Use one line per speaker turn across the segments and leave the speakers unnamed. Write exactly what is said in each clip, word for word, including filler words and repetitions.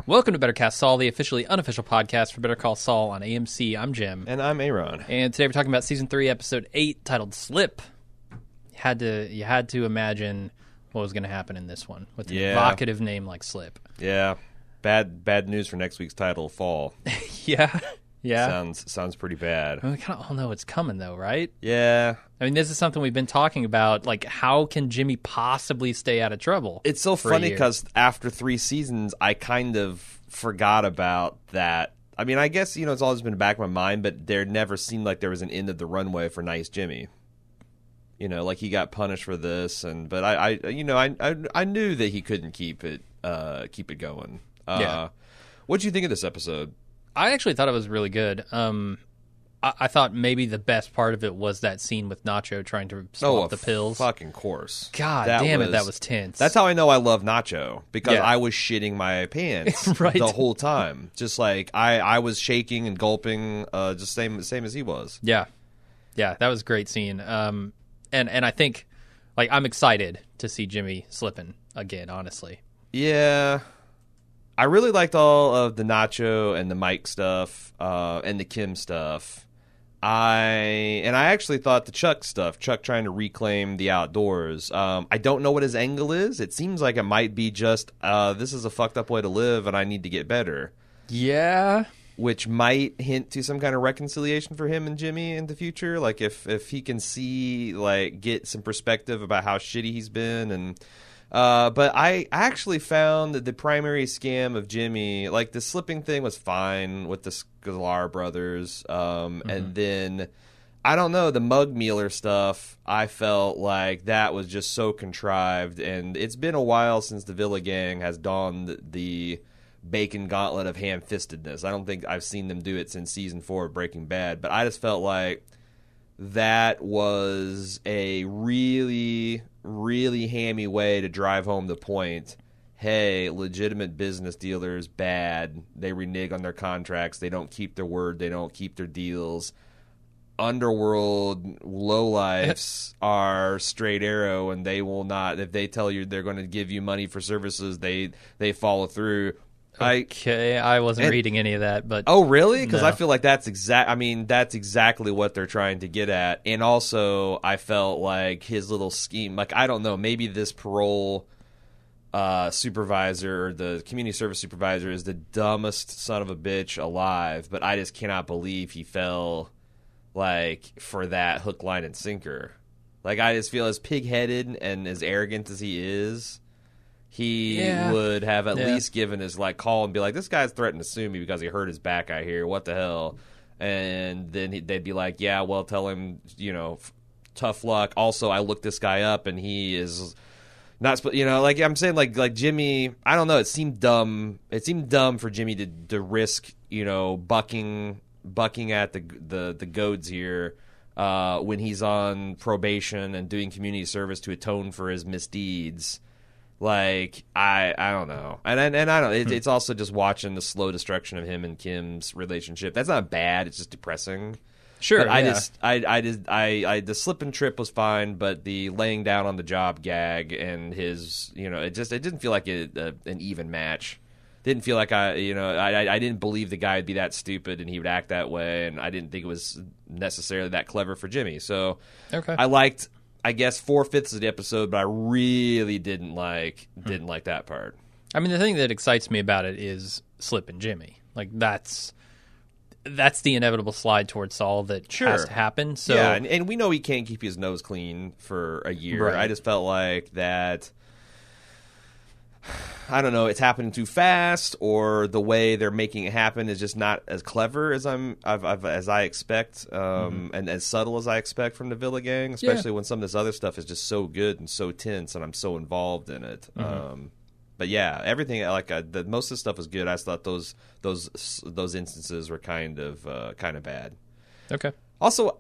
Welcome to Better Cast Saul, the officially unofficial podcast for Better Call Saul on A M C. I'm Jim.
And I'm Aaron.
And today we're talking about Season three, Episode eight, titled Slip. You had to, you had to imagine what was going to happen in this one with an
yeah.
evocative name like Slip.
Yeah. Bad bad news for next week's title, Fall.
yeah. Yeah.
Sounds sounds pretty bad.
Well, we kind of all know it's coming, though, right?
Yeah.
I mean, this is something we've been talking about. Like, how can Jimmy possibly stay out of trouble?
It's so funny because after three seasons, I kind of forgot about that. I mean, I guess, you know, it's always been in the back of my mind, but there never seemed like there was an end of the runway for Nice Jimmy. You know, like he got punished for this, and but I, I you know, I, I I knew that he couldn't keep it uh, keep it going. Uh,
yeah.
What did you think of this episode?
I actually thought it was really good. Um, I, I thought maybe the best part of it was that scene with Nacho trying to swap
oh,
the pills.
Fucking course.
God
that
damn
was,
it, that was tense.
That's how I know I love Nacho, because
yeah.
I was shitting my pants
right.
the whole time. Just like I, I was shaking and gulping, uh, just same same as he was.
Yeah, yeah, that was a great scene. Um, and and I think like I'm excited to see Jimmy slipping again. Honestly,
yeah. I really liked all of the Nacho and the Mike stuff, uh, and the Kim stuff. I and I actually thought the Chuck stuff, Chuck trying to reclaim the outdoors. Um, I don't know what his angle is. It seems like it might be just uh, this is a fucked up way to live, and I need to get better.
Yeah,
which might hint to some kind of reconciliation for him and Jimmy in the future. Like if if he can see like get some perspective about how shitty he's been and. Uh, but I actually found that the primary scam of Jimmy, like the slipping thing was fine with the Scalar brothers. Um, mm-hmm. And then, I don't know, the Mug Mealer stuff, I felt like that was just so contrived. And it's been a while since the Villa Gang has donned the bacon gauntlet of ham-fistedness. I don't think I've seen them do it since season four of Breaking Bad. But I just felt like that was a really... really hammy way to drive home the point. Hey, legitimate business dealers, bad. They renege on their contracts. They don't keep their word. They don't keep their deals. Underworld lowlifes are straight arrow, and they will not. If they tell you they're going to give you money for services, they they follow through.
Okay, I, I wasn't
and,
reading any of that, but
oh really? Because
no.
I feel like that's exact. I mean, that's exactly what they're trying to get at. And also, I felt like his little scheme. Like I don't know, maybe this parole uh, supervisor or the community service supervisor is the dumbest son of a bitch alive. But I just cannot believe he fell like for that hook, line, and sinker. Like I just feel as pig-headed and as arrogant as he is. He
yeah.
would have at
yeah.
least given his like call and be like, "This guy's threatened to sue me because he hurt his back out here. What the hell?" And then he, they'd be like, "Yeah, well, tell him, you know, f- tough luck. Also, I looked this guy up, and he is not, sp-, you know, like I'm saying, like like Jimmy. I don't know. It seemed dumb. It seemed dumb for Jimmy to, to risk, you know, bucking bucking at the the the goads here." Uh, when he's on probation and doing community service to atone for his misdeeds. Like I, I don't know, and and, and I don't. It,
hmm.
It's also just watching the slow destruction of him and Kim's relationship. That's not bad. It's just depressing.
Sure,
but I
yeah.
just, I, I just, I, I, the slip and trip was fine, but the laying down on the job gag and his, you know, it just, it didn't feel like a, a, an even match. Didn't feel like I, you know, I, I didn't believe the guy would be that stupid and he would act that way, and I didn't think it was necessarily that clever for Jimmy. So,
okay,
I liked. I guess four fifths of the episode, but I really didn't like didn't hmm. like that part.
I mean, the thing that excites me about it is Slip and Jimmy. Like that's that's the inevitable slide towards Saul that
sure.
has to happen. So
yeah, and, and we know he can't keep his nose clean for a year.
Right.
I just felt like that. I don't know, it's happening too fast, or the way they're making it happen is just not as clever as I'm I've, I've, as I expect, um, mm-hmm. and as subtle as I expect from the Villa Gang. Especially yeah. when some of this other stuff is just so good and so tense, and I'm so involved in it. Mm-hmm. Um, but yeah, everything like uh, the, most of the stuff was good. I just thought those those those instances were kind of uh, kind of bad.
Okay.
Also,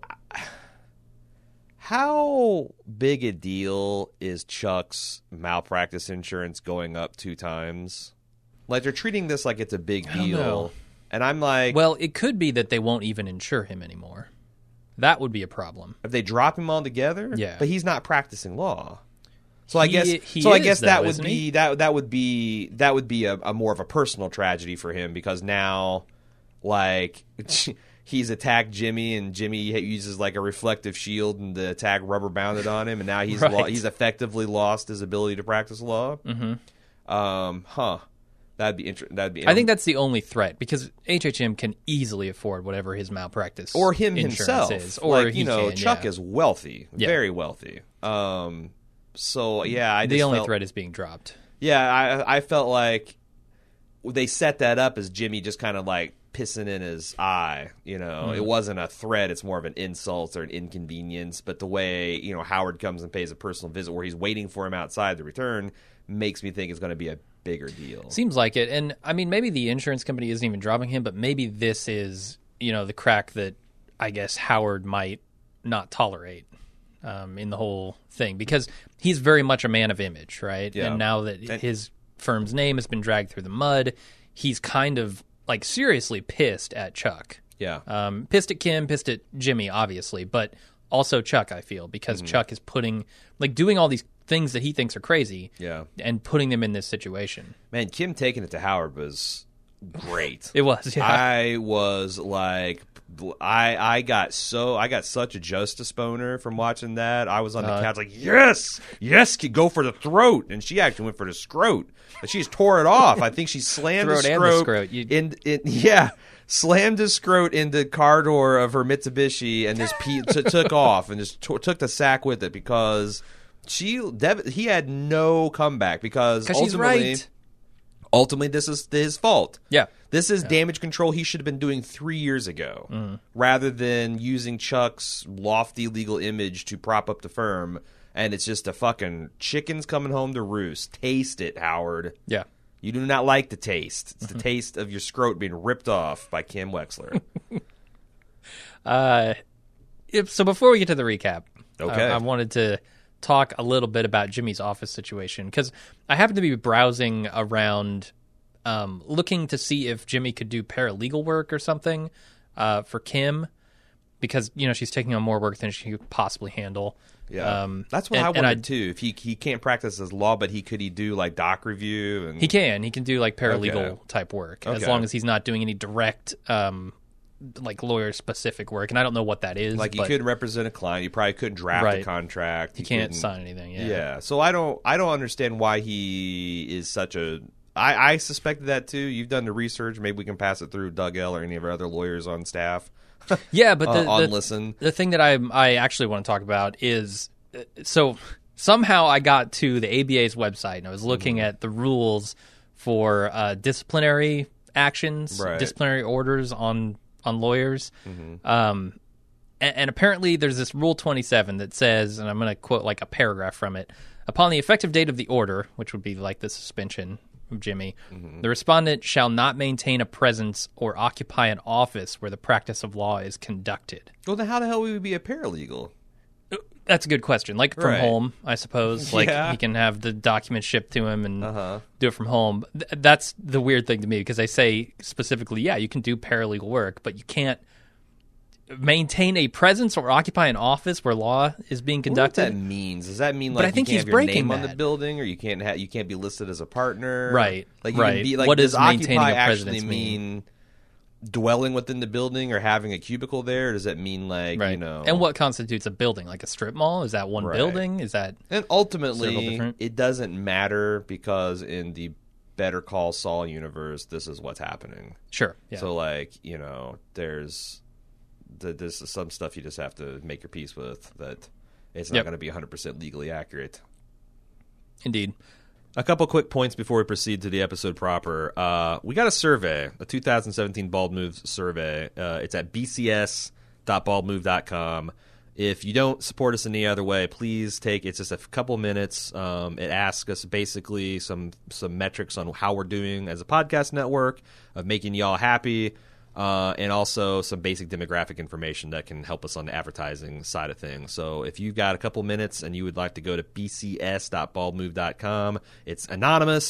how big a deal is Chuck's malpractice insurance going up two times? Like, they're treating this like it's a big deal. And I'm like...
Well, it could be that they won't even insure him anymore. That would be a problem.
If they drop him altogether?
Yeah.
But he's not practicing law. So I
He-
guess
he
so I
is,
guess
though,
that would
isn't
be
he?
that that would be that would be a, a more of a personal tragedy for him because now, like, he's attacked Jimmy and Jimmy uses like a reflective shield and the attack rubber bounded on him and now he's
Right.
lo- he's effectively lost his ability to practice law.
Mm-hmm.
Um, huh? That'd be interesting. That'd be.
I think that's the only threat because H H M can easily afford whatever his malpractice
or him
insurance
himself.
is, or
like
he
you know,
can,
Chuck
yeah.
is wealthy,
Yeah.
very wealthy. Um, so yeah, I
the
just
only
felt,
threat is being dropped.
Yeah, I I felt like they set that up as Jimmy just kind of like pissing in his eye. You know,
Mm.
it wasn't a threat; it's more of an insult or an inconvenience. But the way you know Howard comes and pays a personal visit where he's waiting for him outside to return makes me think it's going to be a bigger deal.
Seems like it, and I mean, maybe the insurance company isn't even dropping him, but maybe this is, you know, the crack that I guess Howard might not tolerate um, in the whole thing because he's very much a man of image, right?
Yeah.
And now that
And-
his firm's name has been dragged through the mud, he's kind of like seriously pissed at Chuck.
Yeah.
Um, pissed at Kim, pissed at Jimmy, obviously, but also Chuck, I feel, because
Mm-hmm.
Chuck is putting, like, doing all these things that he thinks are crazy
Yeah.
and putting them in this situation.
Man, Kim taking it to Howard was great.
It was, yeah.
I was like, I I got so I got such a justice boner from watching that. I was on the
Uh,
couch like, yes, yes, kid, go for the throat, and she actually went for the scrot. But she just tore it off. I think she slammed
Throat
the
and the
scrot,
scrot. You-
in, in yeah, slammed the scrot in the car door of her Mitsubishi and just pe- t- took off and just t- took the sack with it because she Dev- he had no comeback because
Because she's
ultimately.
right.
Ultimately, this is his fault.
Yeah.
This is damage control he should have been doing three years ago, rather than using Chuck's lofty legal image to prop up the firm. And it's just a fucking chickens coming home to roost. Taste it, Howard.
Yeah.
You do not like the taste. It's the taste of your scrot being ripped off by Kim Wexler.
Uh, if- so before we get to the recap,
Okay.
uh, I wanted to talk a little bit about Jimmy's office situation because I happened to be browsing around, um, looking to see if Jimmy could do paralegal work or something uh, for Kim because you know she's taking on more work than she could possibly handle.
Yeah,
Um,
that's what
and-
I
and
wanted too. If he he can't practice his law, but he could he do like doc review and
He can. He can do like paralegal
Okay.
type work as
Okay.
long as he's not doing any direct, um, like lawyer specific work. And I don't know what that is.
like you
but
couldn't represent a client. You probably couldn't draft a
Right.
contract.
He
You
can't
couldn't-
sign anything. Yeah.
Yeah. So I don't I don't understand why he is such a I, I suspected that too. You've done the research. Maybe we can pass it through Doug L or any of our other lawyers on staff.
Yeah, but the,
uh, on
the,
listen.
the thing that I I actually want to talk about is uh, so somehow I got to the A B A's website and I was looking
Mm-hmm.
at the rules for uh, disciplinary actions,
Right.
disciplinary orders on on lawyers.
Mm-hmm.
Um, and, and apparently there's this Rule twenty-seven that says, and I'm going to quote like a paragraph from it, upon the effective date of the order, which would be like the suspension of Jimmy,
Mm-hmm.
the respondent shall not maintain a presence or occupy an office where the practice of law is conducted.
Well, then how the hell would we be a paralegal?
That's a good question. Like from
Right.
home, I suppose. Like
Yeah.
he can have the documents shipped to him and
Uh-huh.
do it from home. Th- that's the weird thing to me because they say specifically, yeah, you can do paralegal work, but you can't maintain a presence or occupy an office where law is being
I wonder what
conducted.
that means? Does that mean
But
like
I think
you
he's
can't have your
breaking
name on the
that.
building, or you can't ha- you can't be listed as a partner?
Right,
Like you
right.
Can be, like,
What
does
does maintaining
occupy
a
actually
residence mean?
mean dwelling within the building or having a cubicle there? Or does that mean like
Right.
you know?
And what constitutes a building? Like a strip mall? Is that one
Right.
building? Is that
And
Several
ultimately,
different-
it doesn't matter because in the Better Call Saul universe, this is what's happening.
sure? Yeah.
So, like, you know, there's the, this is some stuff you just have to make your peace with that it's not
Yep.
going to be one hundred percent legally accurate.
Indeed.
A couple quick points before we proceed to the episode proper. Uh, we got a survey, a two thousand seventeen Bald Moves survey. Uh, it's at b c s dot bald move dot com. If you don't support us in any other way, please take it's just a couple minutes. Um, it asks us basically some some metrics on how we're doing as a podcast network, of making y'all happy, uh, and also some basic demographic information that can help us on the advertising side of things. So if you've got a couple minutes and you would like to go to b c s dot bald move dot com, it's anonymous.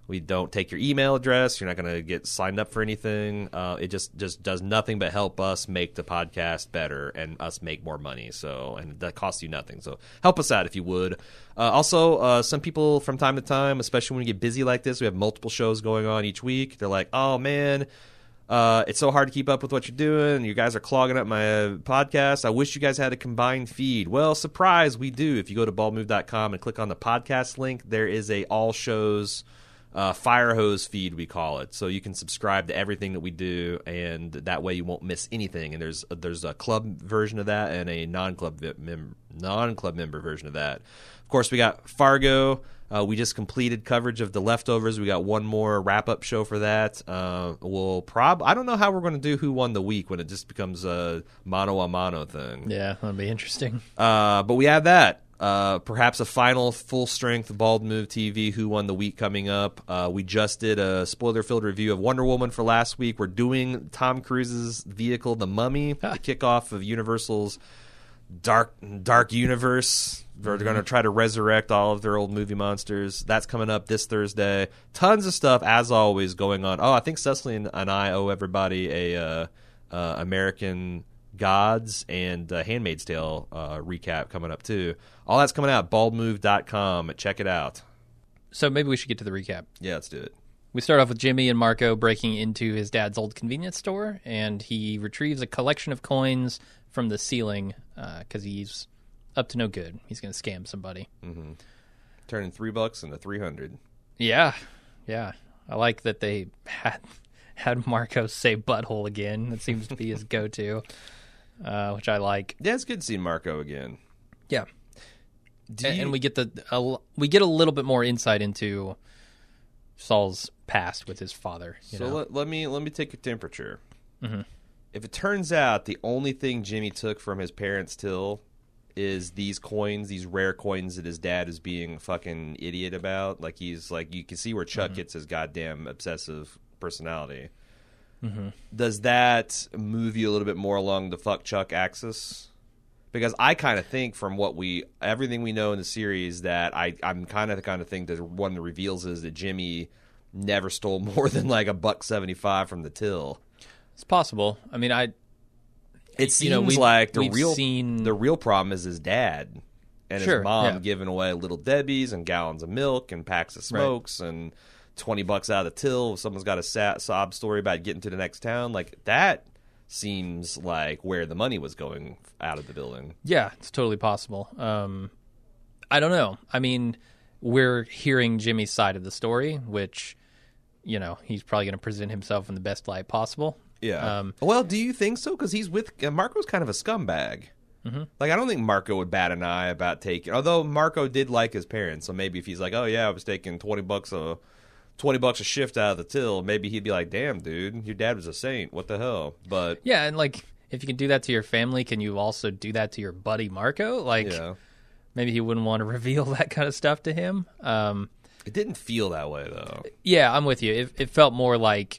We don't take your email address. You're not going to get signed up for anything. Uh, it just, just does nothing but help us make the podcast better and us make more money. So, and that costs you nothing. So help us out if you would. Uh, also, uh, some people from time to time, especially when we get busy like this, we have multiple shows going on each week. They're like, oh, man, uh, it's so hard to keep up with what you're doing. You guys are clogging up my uh, podcast. I wish you guys had a combined feed. Well, surprise, we do. If you go to bald move dot com and click on the podcast link, there is a all shows Uh, fire hose feed, we call it. So you can subscribe to everything that we do, and that way you won't miss anything. And there's there's a club version of that and a non-club mem- non-club member version of that. Of course, we got Fargo. Uh, we just completed coverage of The Leftovers. We got one more wrap-up show for that. Uh, we'll prob I don't know how we're going to do Who Won the Week when it just becomes a mano-a-mano thing.
Yeah, that'll be interesting.
Uh, but we have that. Uh, perhaps a final full-strength Bald Move T V Who Won the Week coming up. Uh, we just did a spoiler-filled review of Wonder Woman for last week. We're doing Tom Cruise's vehicle, The Mummy, the kickoff of Universal's Dark Dark Universe. They're going to try to resurrect all of their old movie monsters. That's coming up this Thursday. Tons of stuff, as always, going on. Oh, I think Cecily and, and I owe everybody a uh, uh, American Gods and uh, Handmaid's Tale uh, recap coming up too. All that's coming out. bald move dot com. Check it out.
So maybe we should get to the recap.
Yeah, let's do it.
We start off with Jimmy and Marco breaking into his dad's old convenience store, and he retrieves a collection of coins from the ceiling because uh, he's up to no good. He's going to scam somebody.
Mm-hmm. Turning three bucks into three hundred.
Yeah, yeah. I like that they had had Marco say butthole again. That seems to be his go-to. Uh, which I like.
Yeah, it's good seeing Marco again.
Yeah,
Do
and,
you...
and we get the a, we get a little bit more insight into Saul's past with his father. You
so
know?
let, let me let me take your temperature.
Mm-hmm.
If it turns out the only thing Jimmy took from his parents' till is these coins, these rare coins that his dad is being a fucking idiot about, like he's like you can see where Chuck mm-hmm. gets his goddamn obsessive personality. Mm-hmm. Does that move you a little bit more along the fuck Chuck axis? Because I kind of think from what we, everything we know in the series, that I, I'm kind of the kind of thing that one of the reveals is that Jimmy never stole more than like a buck seventy-five from the till.
It's possible. I mean, I.
It seems
you know, we've,
like the
we've
real
seen...
the real problem is his dad and
sure,
his mom
yeah.
giving away Little Debbie's and gallons of milk and packs of smokes right. and twenty bucks out of the till. If someone's got a sad, sob story about getting to the next town, like that seems like where the money was going out of the building.
Yeah, it's totally possible. Um, I don't know. I mean, we're hearing Jimmy's side of the story, which, you know, he's probably going to present himself in the best light possible.
Yeah.
Um,
well, do you think so? Because he's with uh, Marco's kind of a scumbag. Mm-hmm. Like, I don't think Marco would bat an eye about taking. Although Marco did like his parents, so maybe if he's like, "Oh yeah, I was taking twenty bucks a twenty bucks a shift out of the till," maybe he'd be like, "Damn, dude, your dad was a saint. What the hell?" But
yeah, and like, if you can do that to your family, can you also do that to your buddy Marco? Like,
yeah.
maybe he wouldn't want to reveal that kind of stuff to him. Um,
it didn't feel that way though.
Yeah, I'm with you. It, it felt more like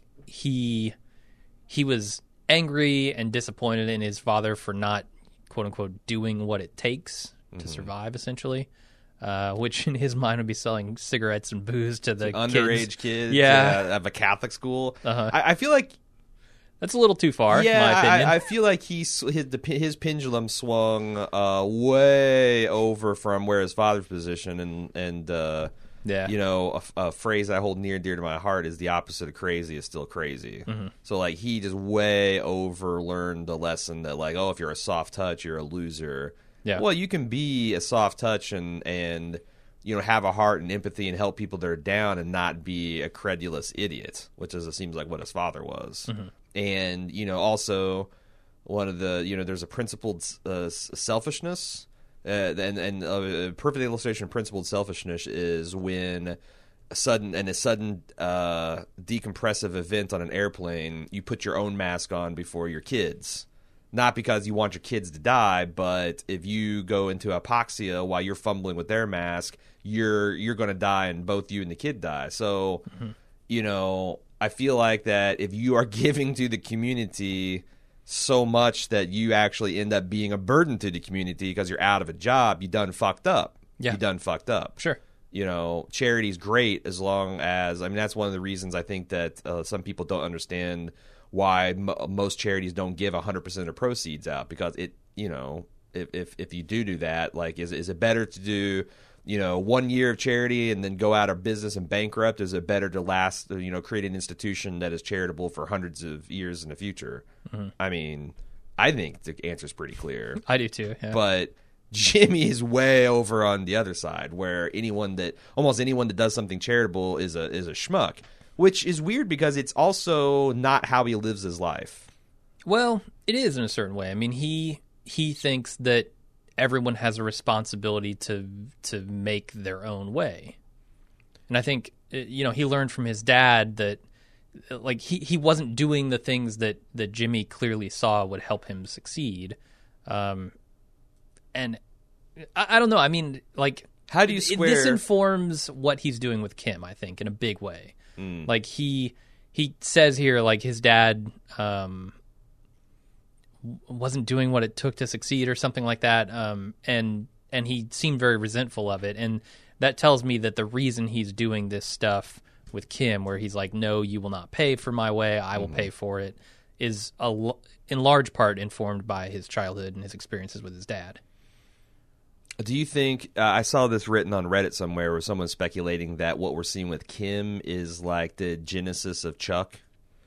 he he was angry and disappointed in his father for not, quote unquote, doing what it takes to mm-hmm. survive, essentially. Uh, which in his mind would be selling cigarettes and booze to the
underage
kids,
kids
yeah,
uh, of a Catholic school.
Uh-huh.
I, I feel like
that's a little too far.
Yeah,
in my opinion.
I, I feel like he his the, his pendulum swung uh, way over from where his father's position, and and uh,
yeah,
you know, a, a phrase I hold near and dear to my heart is the opposite of crazy is still crazy. Mm-hmm. So like he just way over learned the lesson that like, oh, if you're a soft touch, you're a loser.
Yeah.
Well, you can be a soft touch and, and you know have a heart and empathy and help people that are down and not be a credulous idiot, which is it seems like what his father was. Mm-hmm. And you know also one of the you know there's a principled uh, selfishness, uh, and and a perfect illustration of principled selfishness is when a sudden and a sudden uh, decompressive event on an airplane, you put your own mask on before your kids. Not because you want your kids to die, but if you go into hypoxia while you're fumbling with their mask, you're you're going to die, and both you and the kid die. So, mm-hmm. you know, I feel like that if you are giving to the community so much that you actually end up being a burden to the community because you're out of a job, you done fucked up.
Yeah.
You done fucked up.
Sure.
you know, charity's great as long as, I mean, that's one of the reasons I think that uh, some people don't understand why m- most charities don't give one hundred percent of proceeds out, because it, you know, if, if, if you do do that, like, is, is it better to do, you know, one year of charity and then go out of business and bankrupt? Is it better to last, you know, create an institution that is charitable for hundreds of years in the future? Mm-hmm. I mean, I think the answer's pretty clear.
I do too, yeah.
But Jimmy is way over on the other side, where anyone that almost anyone that does something charitable is a is a schmuck, which is weird because it's also not how he lives his life.
Well, it is in a certain way. I mean, he he thinks that everyone has a responsibility to to make their own way, and I think, you know, he learned from his dad that, like, he, he wasn't doing the things that, that Jimmy clearly saw would help him succeed. Um, and I, I don't know. I mean, like,
how do you square?
This informs what he's doing with Kim, I think, in a big way. Mm. Like, he he says here, like, his dad um, wasn't doing what it took to succeed or something like that, um, and and he seemed very resentful of it. And that tells me that the reason he's doing this stuff with Kim, where he's like, no, you will not pay for my way, I will mm-hmm. pay for it, is a, in large part informed by his childhood and his experiences with his dad.
Do you think, uh, I saw this written on Reddit somewhere where someone's speculating that what we're seeing with Kim is like the genesis of Chuck?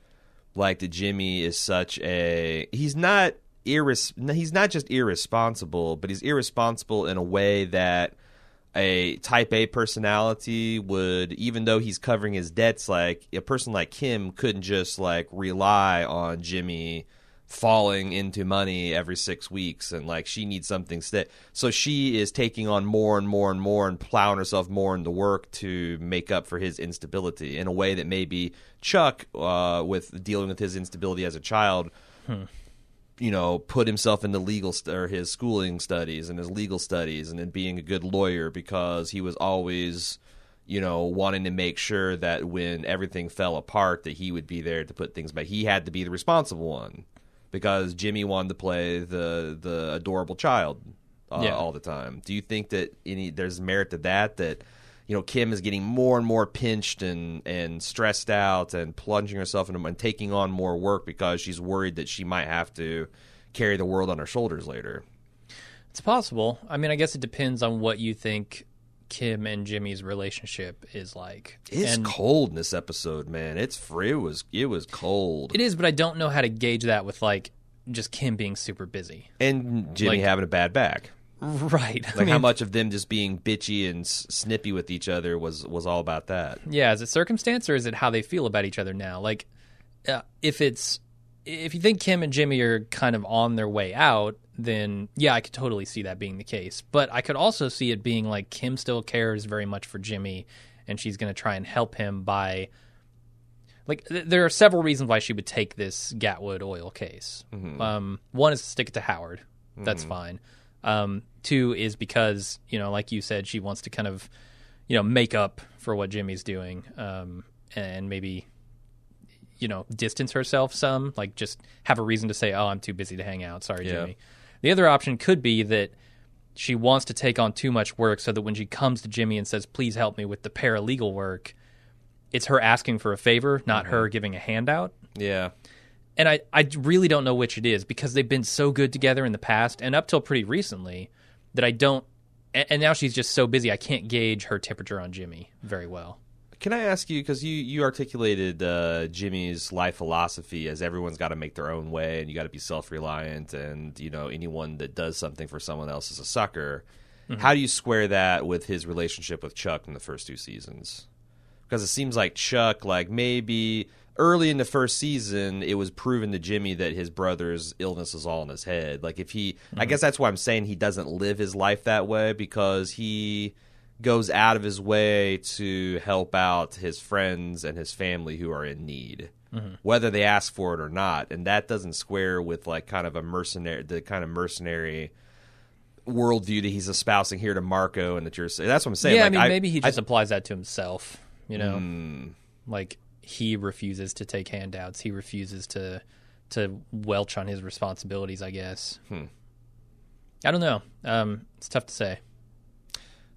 Like that Jimmy is such a, he's not irres- he's not just irresponsible, but he's irresponsible in a way that a type A personality would, even though he's covering his debts, like a person like Kim couldn't just like rely on Jimmy falling into money every six weeks, and like she needs something sta- so she is taking on more and more and more and plowing herself more into work to make up for his instability in a way that maybe Chuck, uh, with dealing with his instability as a child, hmm. you know, put himself into legal st- or his schooling studies and his legal studies and then being a good lawyer because he was always, you know, wanting to make sure that when everything fell apart that he would be there to put things back. He had to be the responsible one because Jimmy wanted to play the the adorable child uh, yeah. all the time. Do you think that any there's merit to that, that, you know, Kim is getting more and more pinched and, and stressed out and plunging herself into and taking on more work because she's worried that she might have to carry the world on her shoulders later?
It's possible. I mean, I guess it depends on what you think Kim and Jimmy's relationship is like.
It's
and
cold in this episode, man. It's free. It was it was cold.
It is, but I don't know how to gauge that with like just Kim being super busy
and Jimmy
like,
having a bad back.
Right.
Like
I mean,
how much of them just being bitchy and s- snippy with each other was was all about that.
Yeah, is it circumstance or is it how they feel about each other now? Like, uh, if it's if you think Kim and Jimmy are kind of on their way out, then yeah, I could totally see that being the case. But I could also see it being like Kim still cares very much for Jimmy, and she's going to try and help him by, like, th- there are several reasons why she would take this Gatwood oil case. Mm-hmm. Um, one is to stick it to Howard. That's mm-hmm. fine. Um, two is because, you know, like you said, she wants to kind of, you know, make up for what Jimmy's doing, um, and maybe, you know, distance herself some, like just have a reason to say, oh, I'm too busy to hang out. Sorry, yeah. Jimmy. The other option could be that she wants to take on too much work so that when she comes to Jimmy and says, please help me with the paralegal work, it's her asking for a favor, not mm-hmm. her giving a handout.
Yeah.
And I, I really don't know which it is because they've been so good together in the past and up till pretty recently that I don't – and now she's just so busy I can't gauge her temperature on Jimmy very well.
Can I ask you, because you, you articulated uh, Jimmy's life philosophy as everyone's got to make their own way and you got to be self-reliant and, you know, anyone that does something for someone else is a sucker. Mm-hmm. How do you square that with his relationship with Chuck in the first two seasons? Because it seems like Chuck, like maybe early in the first season, it was proven to Jimmy that his brother's illness is all in his head. Like if he, mm-hmm. I guess that's why I'm saying he doesn't live his life that way, because he goes out of his way to help out his friends and his family who are in need, mm-hmm. whether they ask for it or not. And that doesn't square with like kind of a mercenary, the kind of mercenary worldview that he's espousing here to Marco and that you're saying. That's what I'm saying.
Yeah,
like,
I mean,
I,
maybe he just
I,
applies that to himself, you know?
Mm.
Like he refuses to take handouts. He refuses to to welch on his responsibilities, I guess.
Hmm.
I don't know. Um, it's tough to say.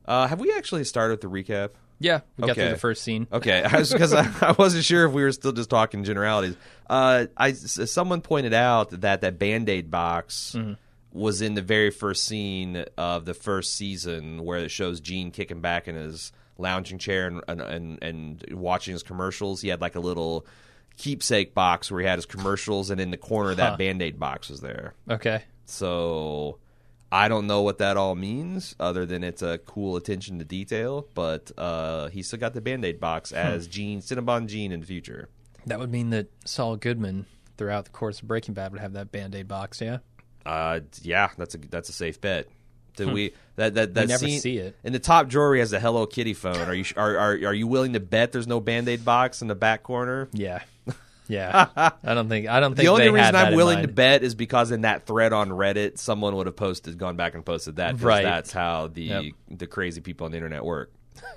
Uh, have we actually started with the recap?
Yeah, we got
Okay.
through the first scene.
Okay, because I, I wasn't sure if we were still just talking generalities. Uh, I someone pointed out that that Band-Aid box
Mm-hmm.
was in the very first scene of the first season, where it shows Gene kicking back in his lounging chair and and, and, and watching his commercials. He had like a little keepsake box where he had his commercials, and in the corner that
Huh.
Band-Aid box was there.
Okay.
So I don't know what that all means, other than it's a cool attention to detail. But uh, he still got the Band-Aid box as Gene, Cinnabon Gene in the future.
That would mean that Saul Goodman, throughout the course of Breaking Bad, would have that Band-Aid box, yeah?
Uh, yeah, that's a that's a safe bet. Did we that that that
We never
scene,
see it.
in the top drawer? He has a Hello Kitty phone. Are you are are are you willing to bet there's no Band-Aid box in the back corner?
Yeah. Yeah. I don't think I don't think
The only
they
reason
had that
I'm
in
willing
mind.
to bet is because in that thread on Reddit, someone would have posted, gone back and posted that. 'Cause
Right.
That's how the
Yep.
the crazy people on the internet work.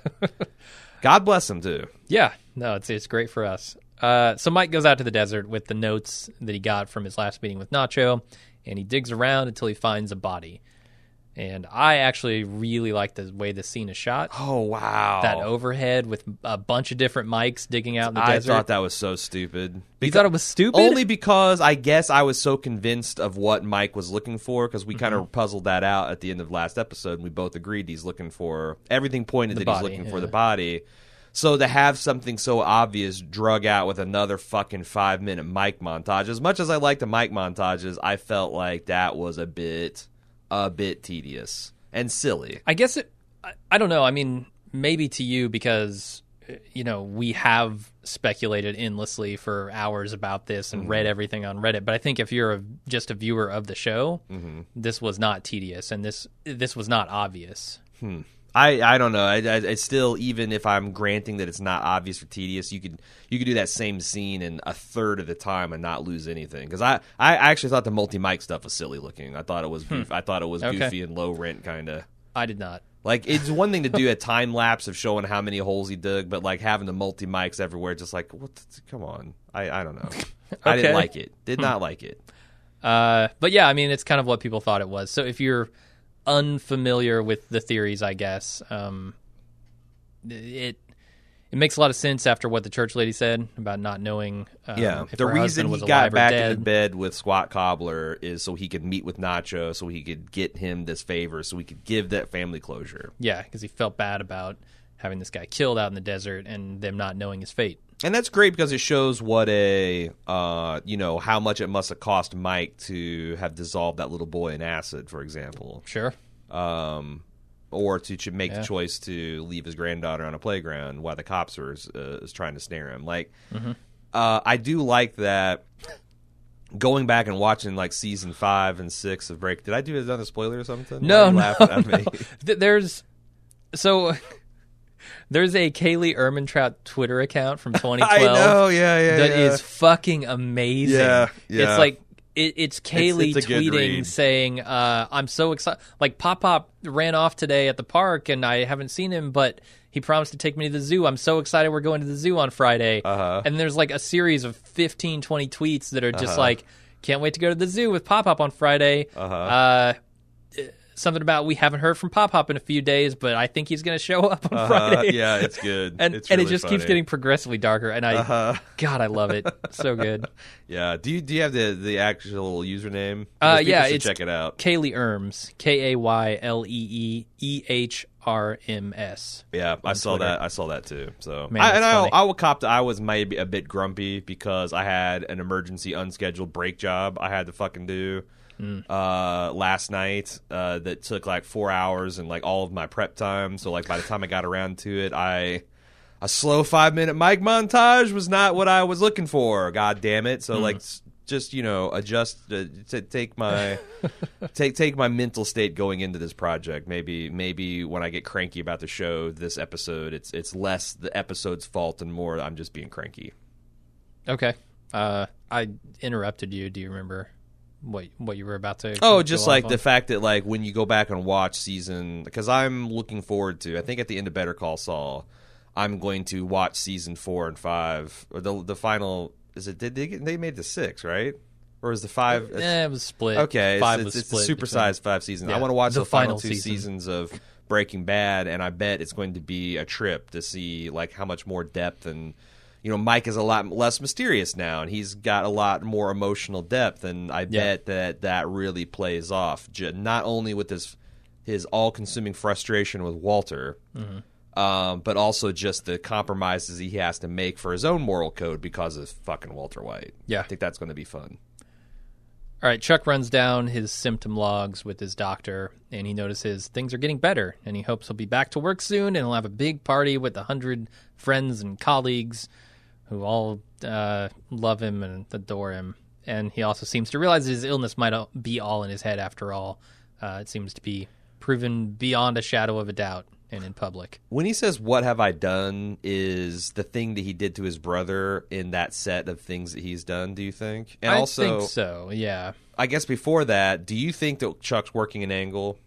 God bless them too.
Yeah, no, it's it's great for us. Uh, so Mike goes out to the desert with the notes that he got from his last meeting with Nacho, and he digs around until he finds a body. And I actually really like the way the scene is shot.
Oh wow,
That overhead with a bunch of different mics digging out in the
I
desert.
thought that was so stupid.
You thought it was stupid?
Only because I guess I was so convinced of what Mike was looking for, because we kind
Mm-hmm.
of puzzled that out at the end of last episode, and we both agreed he's looking for everything pointed
The
that he's
body,
looking for
yeah.
the body. So to have something so obvious drug out with another fucking five minute Mike montage, as much as I like the Mike montages, I felt like that was a bit, a bit tedious and silly.
I guess it. I, I don't know. I mean, maybe to you because uh, you know we have speculated endlessly for hours about this and
Mm-hmm.
read everything on Reddit. But I think if you're a, just a viewer of the show,
Mm-hmm.
this was not tedious and this this was not obvious.
I, I don't know. I, I, it's still, even if I'm granting that it's not obvious or tedious, you could you could do that same scene in a third of the time and not lose anything. Because I, I actually thought the multi mic stuff was silly looking. I thought it was goof, I thought it was
Okay.
goofy and low rent kind of.
I did not.
Like, it's one thing to do a time lapse of showing how many holes he dug, but like having the multi mics everywhere, just like, what? The, come on, I, I don't know. I didn't
Okay.
like it. Did not like it.
Uh, but yeah, I mean, it's kind of what people thought it was. So if you're unfamiliar with the theories, I guess um, it it makes a lot of sense after what the church lady said about not knowing. Um,
Yeah,
if
the
her
reason
husband
he
was
got
alive or
back
dead.
into bed with Squat Cobbler is so he could meet with Nacho, so he could get him this favor, so he could give that family closure.
Yeah, because he felt bad about having this guy killed out in the desert and them not knowing his fate.
And that's great because it shows what a, uh, you know, how much it must have cost Mike to have dissolved that little boy in acid, for example.
Sure.
Um, or to ch- make
Yeah.
the choice to leave his granddaughter on a playground while the cops are uh, is trying to snare him. Like,
Mm-hmm.
uh, I do like that. Going back and watching like season five and six of Break. Did I do another spoiler or something? Why
No,
are you
no,
laughing at me?
Th- There's so there's a Kaylee Ermintrout Twitter account from twenty twelve.
I know, yeah, yeah,
that
yeah.
is fucking amazing.
Yeah, yeah.
It's like it, it's Kaylee
it's a good
tweeting
read.
saying, uh, "I'm so excited! Like Pop Pop ran off today at the park, and I haven't seen him, but he promised to take me to the zoo. I'm so excited! We're going to the zoo on Friday."
Uh-huh.
And there's like a series of fifteen, twenty tweets that are just like, "Can't wait to go to the zoo with Pop Pop on Friday."
Uh-huh.
Uh, something about we haven't heard from Pop Pop in a few days, but I think he's going to show up on
Uh,
Friday.
yeah, it's good.
and
It's
and it
really
just keeps
funny.
getting progressively darker. And I,
Uh-huh.
God, I love it. So good.
Yeah. Do you do you have the the actual username?
Uh,
Because people
yeah,
should
it's
check it out.
Kaylee Erms, K A Y L E E E H R M S.
Yeah, I saw
Twitter.
that. I saw that too. So,
Man,
I,
that's
and I,
funny.
I will cop to. I was maybe a bit grumpy because I had an emergency unscheduled break job I had to fucking do
Mm.
uh, last night uh, that took like four hours and like all of my prep time. So, like by the time I got around to it, I a slow five minute mic montage was not what I was looking for. God damn it! So,
Mm.
like, s- just you know, adjust, uh, t- take my take take my mental state going into this project. Maybe maybe when I get cranky about the show, this episode, it's it's less the episode's fault and more I'm just being cranky.
Okay. Uh, I interrupted you. Do you remember what what you were about to?
Oh,
go
just
off
like
on?
the fact that like when you go back and watch season, because I'm looking forward to. I think at the end of Better Call Saul, I'm going to watch season four and five or the the final. Is it? Did they get, they made the six right? Or is the five?
Eh, it was split.
Okay,
Five
it's,
was
it's, it's
split
the supersized five seasons. I
Yeah,
want to watch
the
the, final,
final
two
season.
seasons of Breaking Bad, and I bet it's going to be a trip to see like how much more depth and. You know, Mike is a lot less mysterious now, and he's got a lot more emotional depth, and I
Yeah.
bet that that really plays off, j- not only with his his all-consuming frustration with Walter,
Mm-hmm.
um, but also just the compromises he has to make for his own moral code because of fucking Walter White.
Yeah.
I think that's going to be fun.
All right, Chuck runs down his symptom logs with his doctor, and he notices things are getting better, and he hopes he'll be back to work soon, and he'll have a big party with a hundred friends and colleagues who all uh, love him and adore him. And he also seems to realize that his illness might be all in his head after all. Uh, it seems to be proven beyond a shadow of a doubt and in public.
When he says, "What have I done?" is the thing that he did to his brother in that set of things that he's done, do you think? And
I
also,
think so, yeah.
I guess before that, do you think that Chuck's working an angle?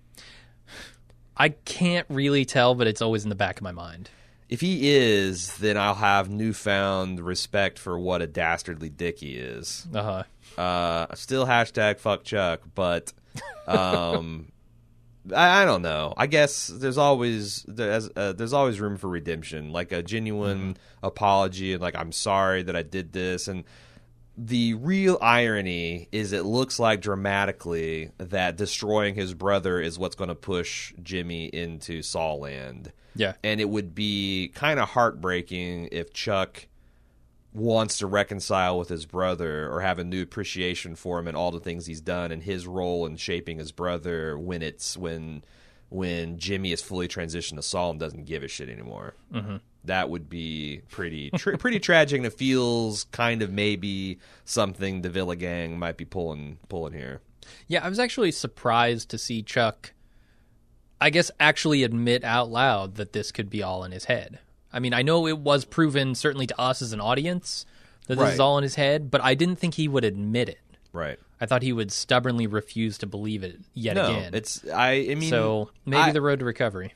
I can't really tell, but it's always in the back of my mind.
If he is, then I'll have newfound respect for what a dastardly dick he is.
Uh-huh.
Uh, still hashtag fuck Chuck, but um, I, I don't know. I guess there's always there's, uh, there's always room for redemption, like a genuine mm-hmm. apology, and like I'm sorry that I did this. And the real irony is, it looks like dramatically that destroying his brother is what's going to push Jimmy into Saw Land.
Yeah.
And it would be kind of heartbreaking if Chuck wants to reconcile with his brother or have a new appreciation for him and all the things he's done and his role in shaping his brother when it's when when Jimmy is fully transitioned to Saul and doesn't give a shit anymore.
Mm-hmm.
That would be pretty tra- pretty tragic, and it feels kind of maybe something the Villa Gang might be pulling pulling here.
Yeah, I was actually surprised to see Chuck, I guess, actually admit out loud that this could be all in his head. I mean, I know it was proven, certainly to us as an audience, that this
Right.
is all in his head, but I didn't think he would admit it.
Right.
I thought he would stubbornly refuse to believe it yet
no,
again.
it's I, I mean,
so maybe
I,
the road to recovery.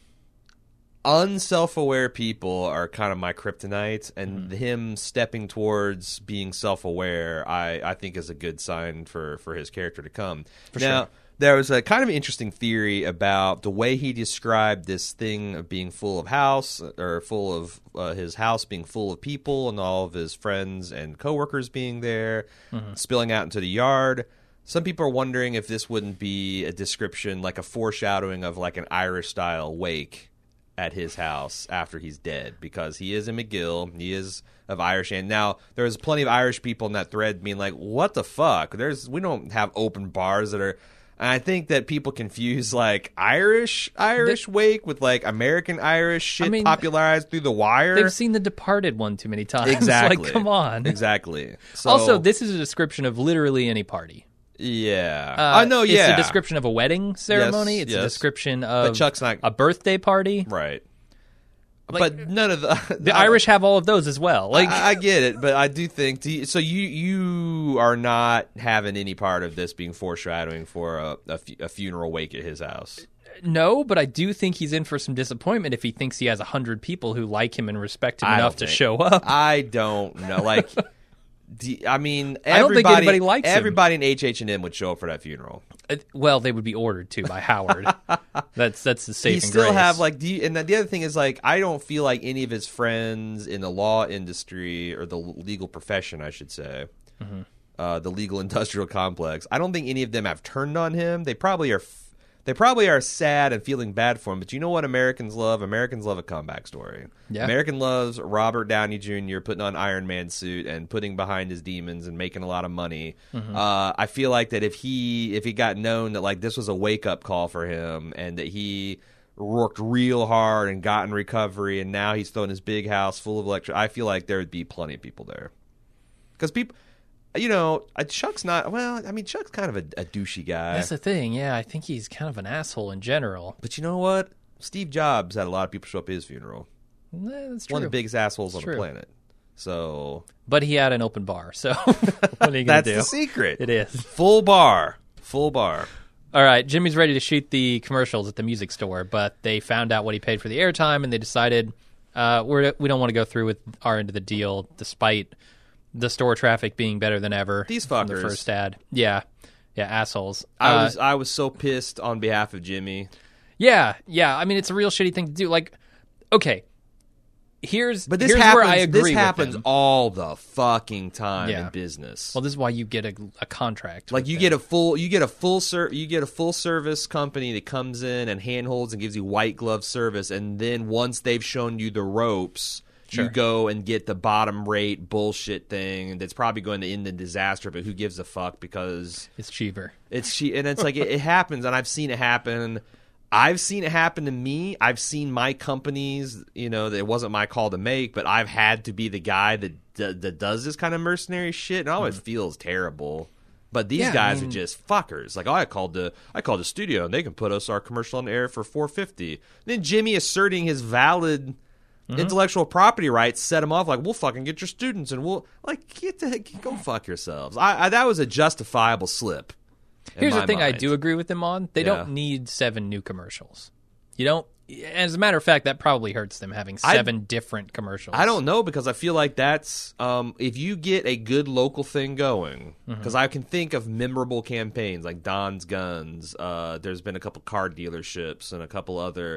Unself-aware people are kind of my kryptonite, and
Mm-hmm.
him stepping towards being self-aware, I, I think is a good sign for, for his character to come.
For
now,
sure.
there was a kind of interesting theory about the way he described this thing of being full of house, or full of uh, his house being full of people, and all of his friends and coworkers being there,
Mm-hmm.
spilling out into the yard. Some people are wondering if this wouldn't be a description, like a foreshadowing of like an Irish-style wake at his house after he's dead, because he is in McGill, he is of Irish, and now there's plenty of Irish people in that thread being like, "What the fuck? There's we don't have open bars that are." And I think that people confuse like Irish Irish wake with like American Irish shit
I mean,
popularized through The Wire.
They've seen The Departed one too many times.
Exactly.
Like, come on.
Exactly. So,
Also, this is a description of literally any party.
yeah,
Uh,
I know. Yeah,
It's a description of a wedding ceremony.
Yes,
it's
yes.
a description of
But Chuck's not
a birthday party.
right.
Like,
but none of the
The Irish have all of those as well. Like,
I, I get it, but I do think do you, so. You you are not having any part of this being foreshadowing for a, a, fu- a funeral wake at his house.
no, but I do think he's in for some disappointment if he thinks he has a hundred people who like him and respect him
I
enough
don't
to
think-
show up.
I don't know. Like, do, I mean,
I don't think
everybody,
anybody likes him.
everybody in H H and M would show up for that funeral.
Uh, well, they would be ordered to by Howard. that's that's the safe
He
and
still
grace.
have like, do you, and the other thing is like, I don't feel like any of his friends in the law industry or the legal profession, I should say,
Mm-hmm.
uh, the legal industrial complex. I don't think any of them have turned on him. They probably are. F- They probably are sad and feeling bad for him, but you know what Americans love? Americans love a comeback story.
Yeah.
American loves Robert Downey Junior putting on Iron Man suit and putting behind his demons and making a lot of money.
Mm-hmm.
Uh, I feel like that if he if he got known that like this was a wake up call for him and that he worked real hard and got in recovery and now he's throwing his big house full of electric, I feel like there would be plenty of people there because people. You know, uh, Chuck's not. Well, I mean, Chuck's kind of a, a douchey guy.
That's the thing. Yeah, I think he's kind of an asshole in general.
But you know what? Steve Jobs had a lot of people show up at his funeral.
Eh, that's true.
One of the biggest assholes
It's
on
true.
the planet. So
But he had an open bar, so what are you going
that's
to do?
the secret.
It is.
Full bar. Full bar.
All right, Jimmy's ready to shoot the commercials at the music store, but they found out what he paid for the airtime, and they decided uh, we're, we don't want to go through with our end of the deal, despite the store traffic being better than ever.
These
from the
fuckers.
first ad. Yeah. Yeah, assholes.
I
Uh,
was I was so pissed on behalf of Jimmy.
Yeah, yeah. I mean, it's a real shitty thing to do. Like, okay, here's
but this
here's
happens.
where I agree
This
with
happens
him.
all the fucking time
Yeah.
in business.
Well, this is why you get a, a contract.
Like
with
you
them.
get a full, you get a full ser- you get a full service company that comes in and handholds and gives you white glove service, and then once they've shown you the ropes,
Sure.
you go and get the bottom rate bullshit thing that's probably going to end in disaster. But who gives a fuck because
It's cheaper.
it's che- and it's like it, it happens, and I've seen it happen. I've seen it happen to me. I've seen my companies, you know, that it wasn't my call to make, but I've had to be the guy that that, that does this kind of mercenary shit, and it always feels terrible. But these
Yeah, I
guys
mean-
are just fuckers. Like, oh, I called the I called the studio, and they can put us our commercial on the air for four fifty. Then Jimmy asserting his valid intellectual property rights set him off. Like, we'll fucking get your students, and we'll like get the go fuck yourselves. I, I that was a justifiable slip. in
Here's the
my
thing I
mind.
do agree with them on. They
Yeah.
don't need seven new commercials. You don't. As a matter of fact, that probably hurts them having
I-
seven different commercials.
I don't know because I feel like that's um, if you get a good local thing going. Because I can think of memorable campaigns like Don's Guns. Uh, there's been a couple car dealerships and a couple other,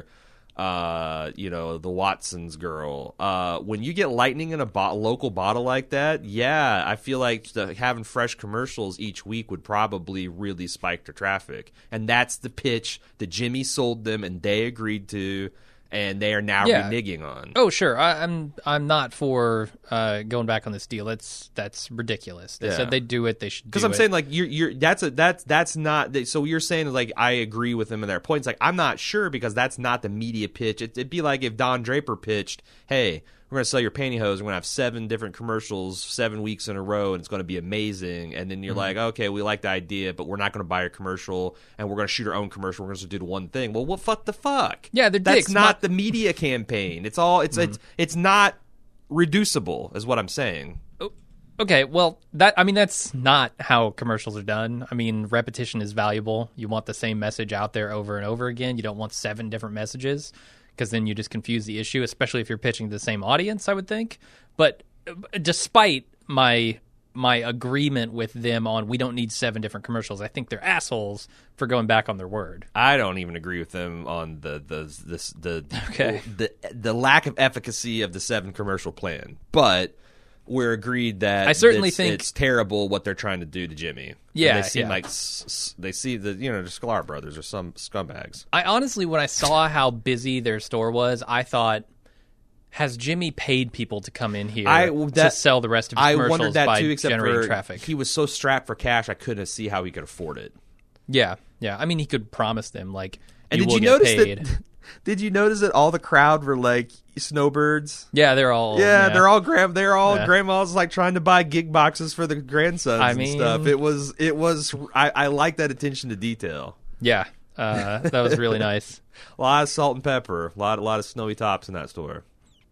uh, you know, the Watson's girl. Uh, when you get lightning in a bo- local bottle like that, yeah, I feel like the, having fresh commercials each week would probably really spike the traffic. And that's the pitch that Jimmy sold them, and they agreed to. And they are now
Yeah.
reneging on.
Oh, sure. I, I'm I'm not for uh, going back on this deal. That's that's ridiculous. They
Yeah.
said they'd do it. They should do
Because I'm
it.
saying like you're you're that's a that's that's not that, so you're saying like I agree with them in their points. Like I'm not sure because that's not the media pitch. It, it'd be like if Don Draper pitched, "Hey, we're going to sell your pantyhose. We're going to have seven different commercials, seven weeks in a row, and it's going to be amazing." And then you're
Mm-hmm.
like, "Okay, we like the idea, but we're not going to buy your commercial, and we're going to shoot our own commercial. We're going to do the one thing." Well, what fuck the fuck?
Yeah, they're
that's
dicks.
not
My-
the media campaign. It's all it's
Mm-hmm.
it's it's not reducible, is what I'm saying.
Okay, well, that I mean that's not how commercials are done. I mean, repetition is valuable. You want the same message out there over and over again. You don't want seven different messages because then you just confuse the issue, especially if you're pitching to the same audience, I would think. But uh, despite my my agreement with them on we don't need seven different commercials, I think they're assholes for going back on their word.
I don't even agree with them on the the this the
Okay.
the the lack of efficacy of the seven commercial plan, but we're agreed that
I certainly
it's,
think-
it's terrible what they're trying to do to Jimmy.
Yeah,
And they seem
yeah.
like s- s- they see the you know the Sklar brothers are some scumbags.
I honestly, when I saw how busy their store was, I thought, has Jimmy paid people to come in here
I-
to
that-
sell the rest of his
I
commercials
wondered that
by
too, except
generating
for
traffic?
he was so strapped for cash, I couldn't see how he could afford it.
Yeah, yeah. I mean, he could promise them like,
And
you
did
will
you
get
notice
paid.
that? Did you notice that all the crowd were like snowbirds?
Yeah, they're all.
Yeah, they're all grand. They're all
Yeah.
grandmas like trying to buy gig boxes for the grandsons
I
and
mean-
stuff. It was, it was. I, I like that attention to detail.
Yeah, uh, that was really nice.
A lot of salt and pepper. A lot, a lot of snowy tops in that store.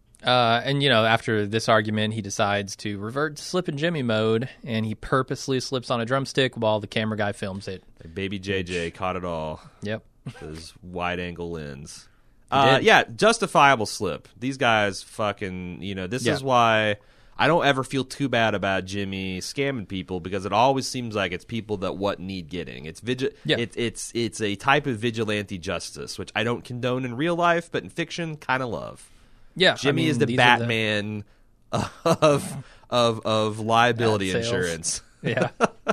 Uh, and you know, after this argument, he decides to revert to Slip and Jimmy mode, and he purposely slips on a drumstick while the camera guy films it.
Like Baby J J caught it all.
Yep.
His wide angle lens. Uh,
did.
yeah, justifiable slip. These guys fucking. You know, this
Yeah.
is why I don't ever feel too bad about Jimmy scamming people because it always seems like it's people that what need getting. It's vigi-
Yeah.
it, it's it's a type of vigilante justice, which I don't condone in real life, but in fiction, kind of love.
Yeah,
Jimmy
I mean,
is the
these are the-
Batman of of of liability
Ad sales.
insurance.
Yeah.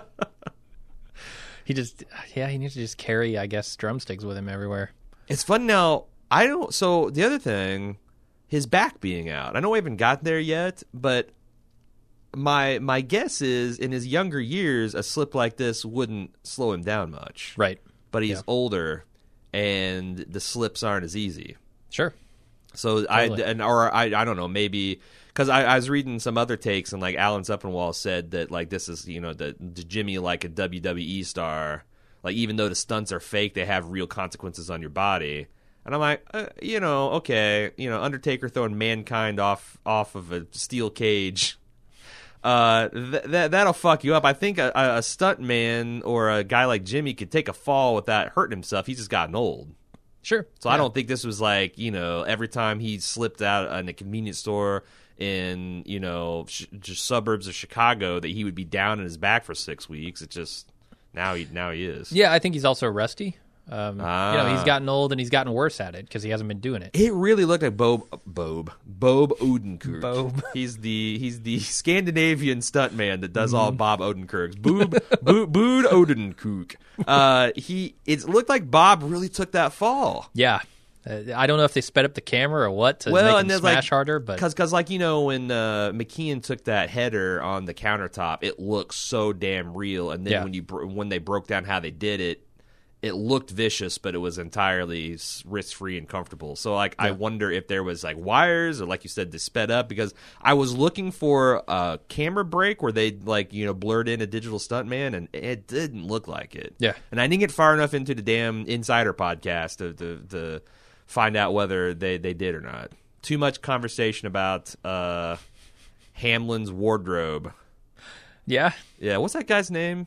He just, yeah, he needs to just carry, I guess, drumsticks with him everywhere.
It's fun now. I don't. So the other thing, his back being out. I know we haven't got there yet, but my my guess is in his younger years, a slip like this wouldn't slow him down much.
Right.
But he's
Yeah.
older, and the slips aren't as easy.
Sure.
So
Totally.
I and or I I don't know, maybe because I, I was reading some other takes and like Alan Sepinwall said that like this is you know the, the Jimmy like a W W E star, like even though the stunts are fake, they have real consequences on your body. And I'm like, uh, you know, okay, you know, Undertaker throwing Mankind off off of a steel cage. Uh, th- that that'll fuck you up. I think a, a stunt man or a guy like Jimmy could take a fall without hurting himself. He's just gotten old.
Sure.
So I don't think this was like, you know, every time he slipped out in a convenience store in, you know, sh- just suburbs of Chicago that he would be down in his back for six weeks. It just now he now he is.
Yeah, I think he's also rusty. Um,
Ah.
You know, he's gotten old and he's gotten worse at it because he hasn't been doing it.
It really looked like Bob, Bob, Bob Odenkirk.
Bob.
He's the he's the Scandinavian stuntman that does all Bob Odenkirk's. Boob, Boob, Bood Odenkirk. Uh, he it looked like Bob really took that fall.
Yeah. Uh, I don't know if they sped up the camera or what to
Well,
make
and
him
there's
smash
like,
harder, but
because because like you know when uh, McKeon took that header on the countertop, it looked so damn real. And then
Yeah.
when you bro- when they broke down how they did it, it looked vicious, but it was entirely risk free and comfortable. So like I wonder if there was like wires or like you said, they sped up, because I was looking for a camera break where they like you know blurred in a digital stuntman, and it didn't look like it.
Yeah.
And I didn't get far enough into the damn Insider podcast to to, to find out whether they, they did or not. Too much conversation about uh, Hamlin's wardrobe.
yeah.
Yeah, what's that guy's name?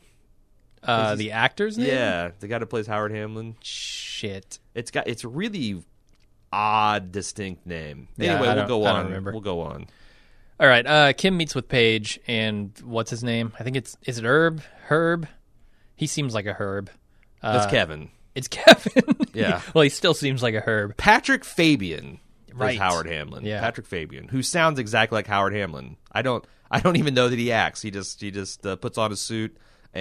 Uh, the actor's name?
Yeah, the guy that plays Howard Hamlin.
Shit.
It's got it's a really odd, distinct name.
Yeah,
Anyway,
I
we'll
don't-
go
I
on.
don't remember.
We'll go on.
All right. Uh, Kim meets with Paige, and what's his name? I think it's is it Herb? Herb. He seems like a Herb. Uh,
That's Kevin.
It's Kevin.
Yeah.
Well, he still seems like a Herb.
Patrick Fabian
Right.
is Howard Hamlin.
Yeah.
Patrick Fabian, who sounds exactly like Howard Hamlin. I don't I don't even know that he acts. He just he just uh, puts on a suit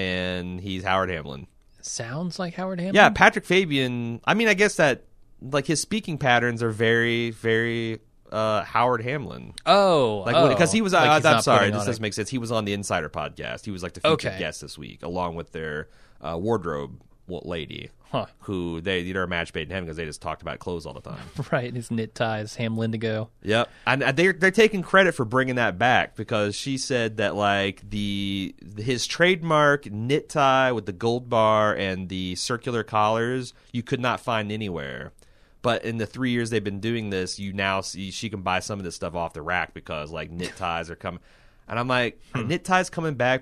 and he's Howard Hamlin.
Sounds like Howard Hamlin.
Yeah, Patrick Fabian. I mean, I guess that like his speaking patterns are very, very uh, Howard Hamlin.
Oh,
Like
oh.
because he was.
Like
I,
he's
I'm
not
sorry,
putting
this
on
doesn't
a-
make sense. He was on the Insider podcast. He was like the featured
Okay.
guest this week, along with their uh, wardrobe lady,
Huh.
who they you know are match made in heaven because they just talked about clothes all the time.
Right. His knit ties, Hamlindigo.
Yep, and uh, they're they're taking credit for bringing that back because she said that like the his trademark knit tie with the gold bar and the circular collars you could not find anywhere. But in the three years they've been doing this, you now see she can buy some of this stuff off the rack because like knit ties are coming. And I'm like, are knit ties coming back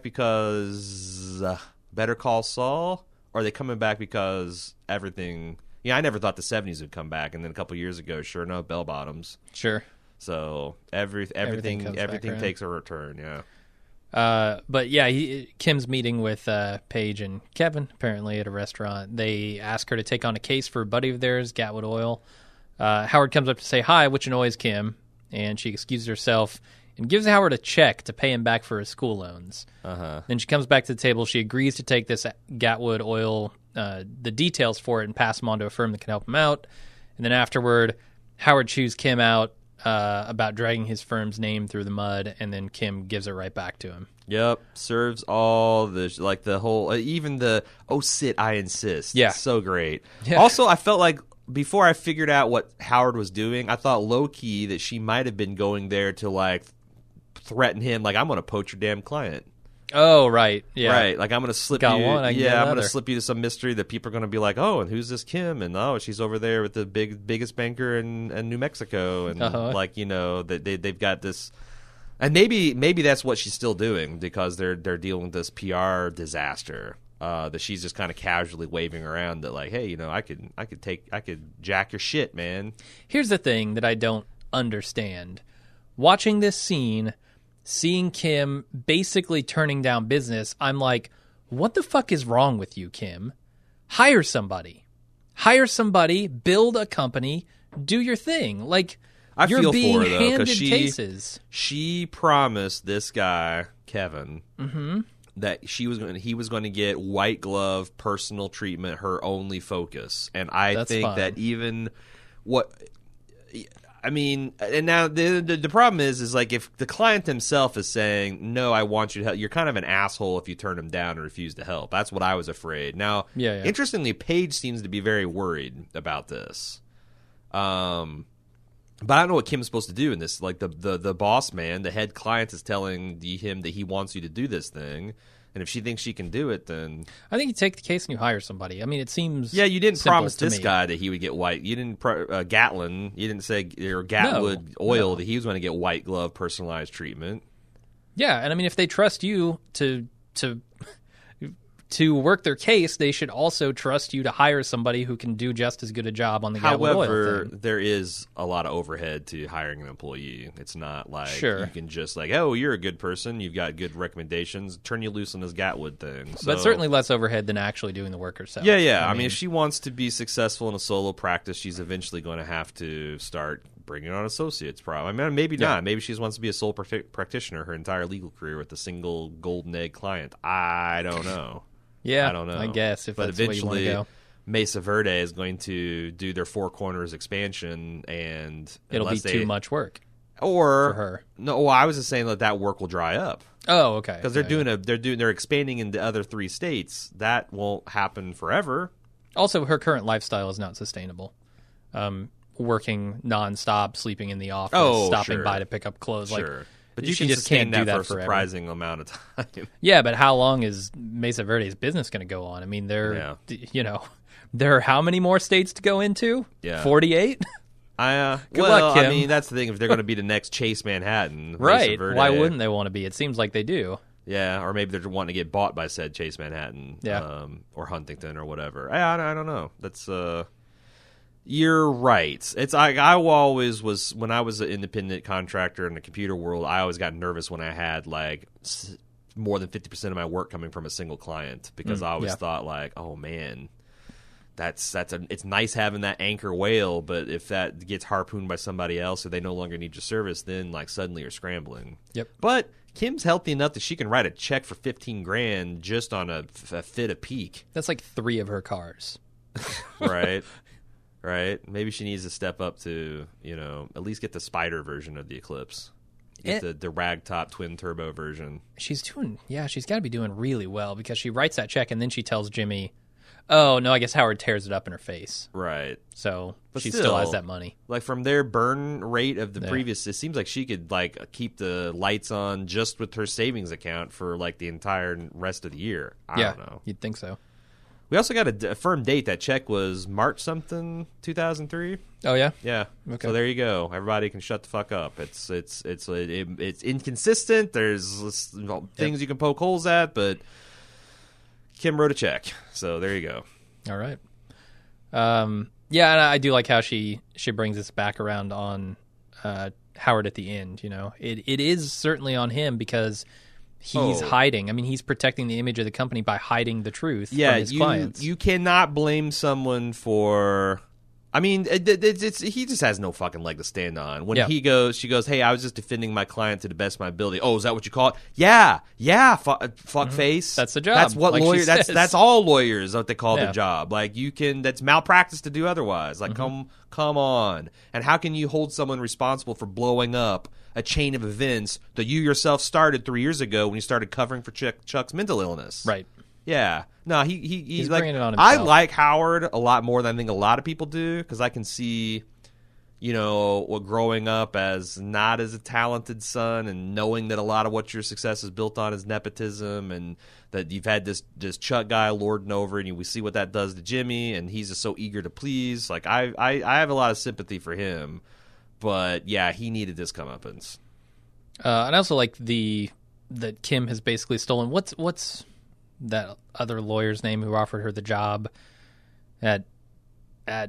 because uh, Better Call Saul? Or are they coming back because everything? Yeah, I never thought the seventies would come back, and then a couple years ago, sure enough, bell bottoms.
Sure.
So every everything
comes
everything,
back around.
takes a return. Yeah.
Uh, but yeah, he, Kim's meeting with uh, Paige and Kevin apparently at a restaurant. They ask her to take on a case for a buddy of theirs, Gatwood Oil. Uh, Howard comes up to say hi, which annoys Kim, and she excuses herself and gives Howard a check to pay him back for his school loans.
Uh-huh.
Then she comes back to the table. She agrees to take this Gatwood Oil, uh, the details for it, and pass them on to a firm that can help him out. And then afterward, Howard chews Kim out uh, about dragging his firm's name through the mud, and then Kim gives it right back to him.
Yep. Serves all the like the whole uh, even the oh sit I insist.
Yeah.
So great.
Yeah.
Also, I felt like before I figured out what Howard was doing, I thought low key that she might have been going there to like threaten him, like I'm going to poach your damn client.
Oh, right. Yeah.
Right, like I'm going to slip
Got
you.
one, I can
yeah,
get
I'm going to
another.
slip you to some mystery that people are going to be like, oh, and who's this Kim? And oh, she's over there with the big biggest banker in, in New Mexico, and
Uh-huh.
like you know that they they've got this, and maybe maybe that's what she's still doing because they're they're dealing with this P R disaster. Uh, that she's just kind of casually waving around that like, hey, you know, I could I could take I could jack your shit, man.
Here's the thing that I don't understand. Watching this scene, seeing Kim basically turning down business, I'm like, what the fuck is wrong with you, Kim? Hire somebody. Hire somebody, build a company, do your thing. Like,
I
you're
feel
being
for her, though, 'cause
handed
she-
cases.
She promised this guy Kevin
Mm-hmm.
that she was going he was going to get white glove personal treatment, her only focus. And I
That's
think
fine.
that even what I mean, and now the, the the problem is is like if the client himself is saying, "No, I want you to help," you're kind of an asshole if you turn him down or refuse to help. That's what I was afraid. Now,
Yeah, yeah.
interestingly, Paige seems to be very worried about this. Um But I don't know what Kim's supposed to do in this. Like the, the, the boss man, the head client is telling the, him that he wants you to do this thing, and if she thinks she can do it, then
I think you take the case and you hire somebody. I mean, it seems
yeah, you didn't
simple
promise
to
this
me.
guy that he would get white. You didn't pro, uh, Gatlin. You didn't say or Gatwood
No,
Oil
no.
that he was going to get white glove personalized treatment.
Yeah, and I mean, if they trust you to to to work their case, they should also trust you to hire somebody who can do just as good a job on the Gavel Oil
However,
thing.
there is a lot of overhead to hiring an employee. It's not like
Sure.
you can just like, oh, you're a good person, you've got good recommendations, turn you loose on this Gatwood thing. So,
But certainly less overhead than actually doing the work herself.
yeah, yeah. I mean, if she wants to be successful in a solo practice, she's eventually going to have to start bringing on associates. Probably. I mean, maybe
Yeah.
not. Maybe she just wants to be a sole prac- practitioner her entire legal career with a single golden egg client. I don't know.
yeah,
I don't know.
I guess if
but
that's the way you want to
eventually,
go.
Mesa Verde is going to do their Four Corners expansion, and
It'll be
unless they,
too much work
or
for her.
No, well, I was just saying that that work will dry up
Oh, okay.
because they're
Yeah,
doing
yeah.
a they're doing they're expanding into other three states. That won't happen forever.
Also, her current lifestyle is not sustainable. Um, working nonstop, sleeping in the office,
Oh,
stopping
sure.
by to pick up clothes.
Sure,
Like,
but you
she
can
just
sustain
can't do
that,
that
for a
forever.
surprising amount of time.
Yeah, but how long is Mesa Verde's business going to go on? I mean, there,
Yeah.
you know, there are how many more states to go into?
Yeah.
forty-eight?
I uh,
Good
well,
luck,
I
Kim.
mean, that's the thing. If they're going to be the next Chase Manhattan, Mesa
Right.
Verde,
Why wouldn't they want to be? It seems like they do.
Yeah, or maybe they're wanting to get bought by said Chase Manhattan,
Yeah.
um, or Huntington, or whatever. I, I, I don't know. That's uh, you're right. It's I, I always was when I was an independent contractor in the computer world. I always got nervous when I had like s- more than fifty percent of my work coming from a single client because
Mm,
I always
yeah.
thought like, oh man. That's that's a. It's nice having that anchor whale, but if that gets harpooned by somebody else, or they no longer need your service, then like suddenly you're scrambling.
Yep.
But Kim's healthy enough that she can write a check for fifteen grand just on a, a fit a peak,
That's like three of her cars.
right? Right? Maybe she needs to step up to, you know, at least get the Spider version of the Eclipse, get
It-
the the ragtop twin turbo version.
She's doing, yeah, she's got to be doing really well because she writes that check and then she tells Jimmy, oh, no, I guess Howard tears it up in her face.
Right.
So
But
she
still,
still has that money.
Like from their burn rate of the
Yeah.
previous, it seems like she could like keep the lights on just with her savings account for like the entire rest of the year. I
yeah,
don't know.
you'd think so.
We also got a, d- a firm date. That check was March something, two thousand three.
Oh, yeah?
Yeah.
Okay.
So there you go. Everybody can shut the fuck up. It's it's it's it, it, it's inconsistent. There's you know, things you can poke holes at, but Kim wrote a check. So there you go.
All right. Um, yeah, and I do like how she she brings us back around on uh, Howard at the end. You know, it it is certainly on him because he's
Oh.
hiding. I mean, he's protecting the image of the company by hiding the truth
Yeah,
from his
you
clients.
you cannot blame someone for. I mean, it, it, it's, it's he just has no fucking leg to stand on. When
Yeah.
he goes, she goes, "Hey, I was just defending my client to the best of my ability." Oh, is that what you call it? Yeah, yeah, fu- fuck face.
That's the job,
That's what
like she
lawyer. That's
says.
that's all lawyers what they call
Yeah.
their job. Like you can, that's malpractice to do otherwise.
Mm-hmm.
Like come come on. And how can you hold someone responsible for blowing up a chain of events that you yourself started three years ago when you started covering for Chuck, Chuck's mental illness?
right.
Yeah. No, he, he he's,
He's
like
bringing it on
I
himself.
like Howard a lot more than I think a lot of people do because I can see, you know, what growing up as not as a talented son and knowing that a lot of what your success is built on is nepotism and that you've had this this Chuck guy lording over and you, we see what that does to Jimmy and he's just so eager to please. Like I I, I have a lot of sympathy for him, but yeah, he needed this comeuppance.
Uh, and I also like the that Kim has basically stolen. What's what's that other lawyer's name who offered her the job at at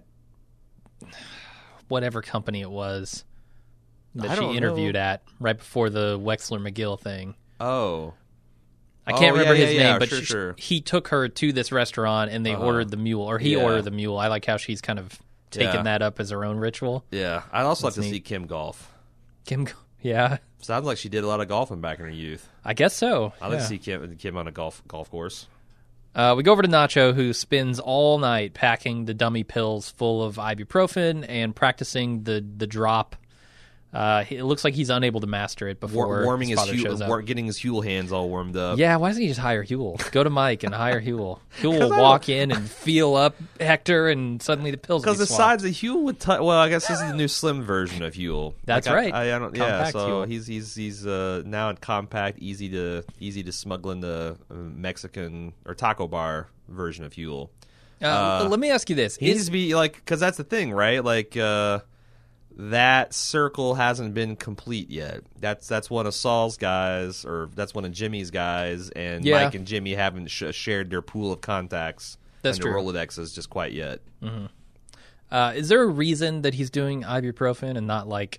whatever company it was that
I
she
don't
interviewed
know.
at right before the Wexler McGill thing.
Oh.
I can't
Oh,
remember
yeah,
his
yeah,
name,
yeah,
but
sure,
she-
sure.
he took her to this restaurant and they
Uh-huh.
ordered the mule, or he
Yeah.
ordered the mule. I like how she's kind of taken
Yeah.
that up as her own ritual.
Yeah. I'd also like
That's
to see
neat.
Kim golf.
Kim, yeah,
Sounds like she did a lot of golfing back in her youth.
I guess so.
I'd like
yeah.
to see Kim, Kim on a golf golf course.
Uh, we go over to Nacho, who spends all night packing the dummy pills full of ibuprofen and practicing the the drop. Uh, it looks like he's unable to master it before
War- warming
his
his,
father shows
Huel,
up.
war- getting his Huel hands all warmed up.
Yeah, why doesn't he just hire Huel? Go to Mike and hire Huel. Huel
'Cause
will
I
walk in and feel up Hector, and suddenly the pills will
Because
be
the
swapped.
sides of Huel would. T- well, I guess this is the new slim version of Huel.
That's
Like, I-
right.
I, I don't. Yeah.
Compact
So
Huel.
he's he's he's uh, now in compact, easy to easy to smuggle into uh, Mexican or taco bar version of Huel.
Uh,
uh,
let me ask you this:
He needs
Is
to be like, because that's the thing, right? Like, uh, that circle hasn't been complete yet. That's that's one of Saul's guys, or that's one of Jimmy's guys, and
Yeah.
Mike and Jimmy haven't sh- shared their pool of contacts
That's
and their
true.
Rolodexes just quite yet.
Uh, is there a reason that he's doing ibuprofen and not like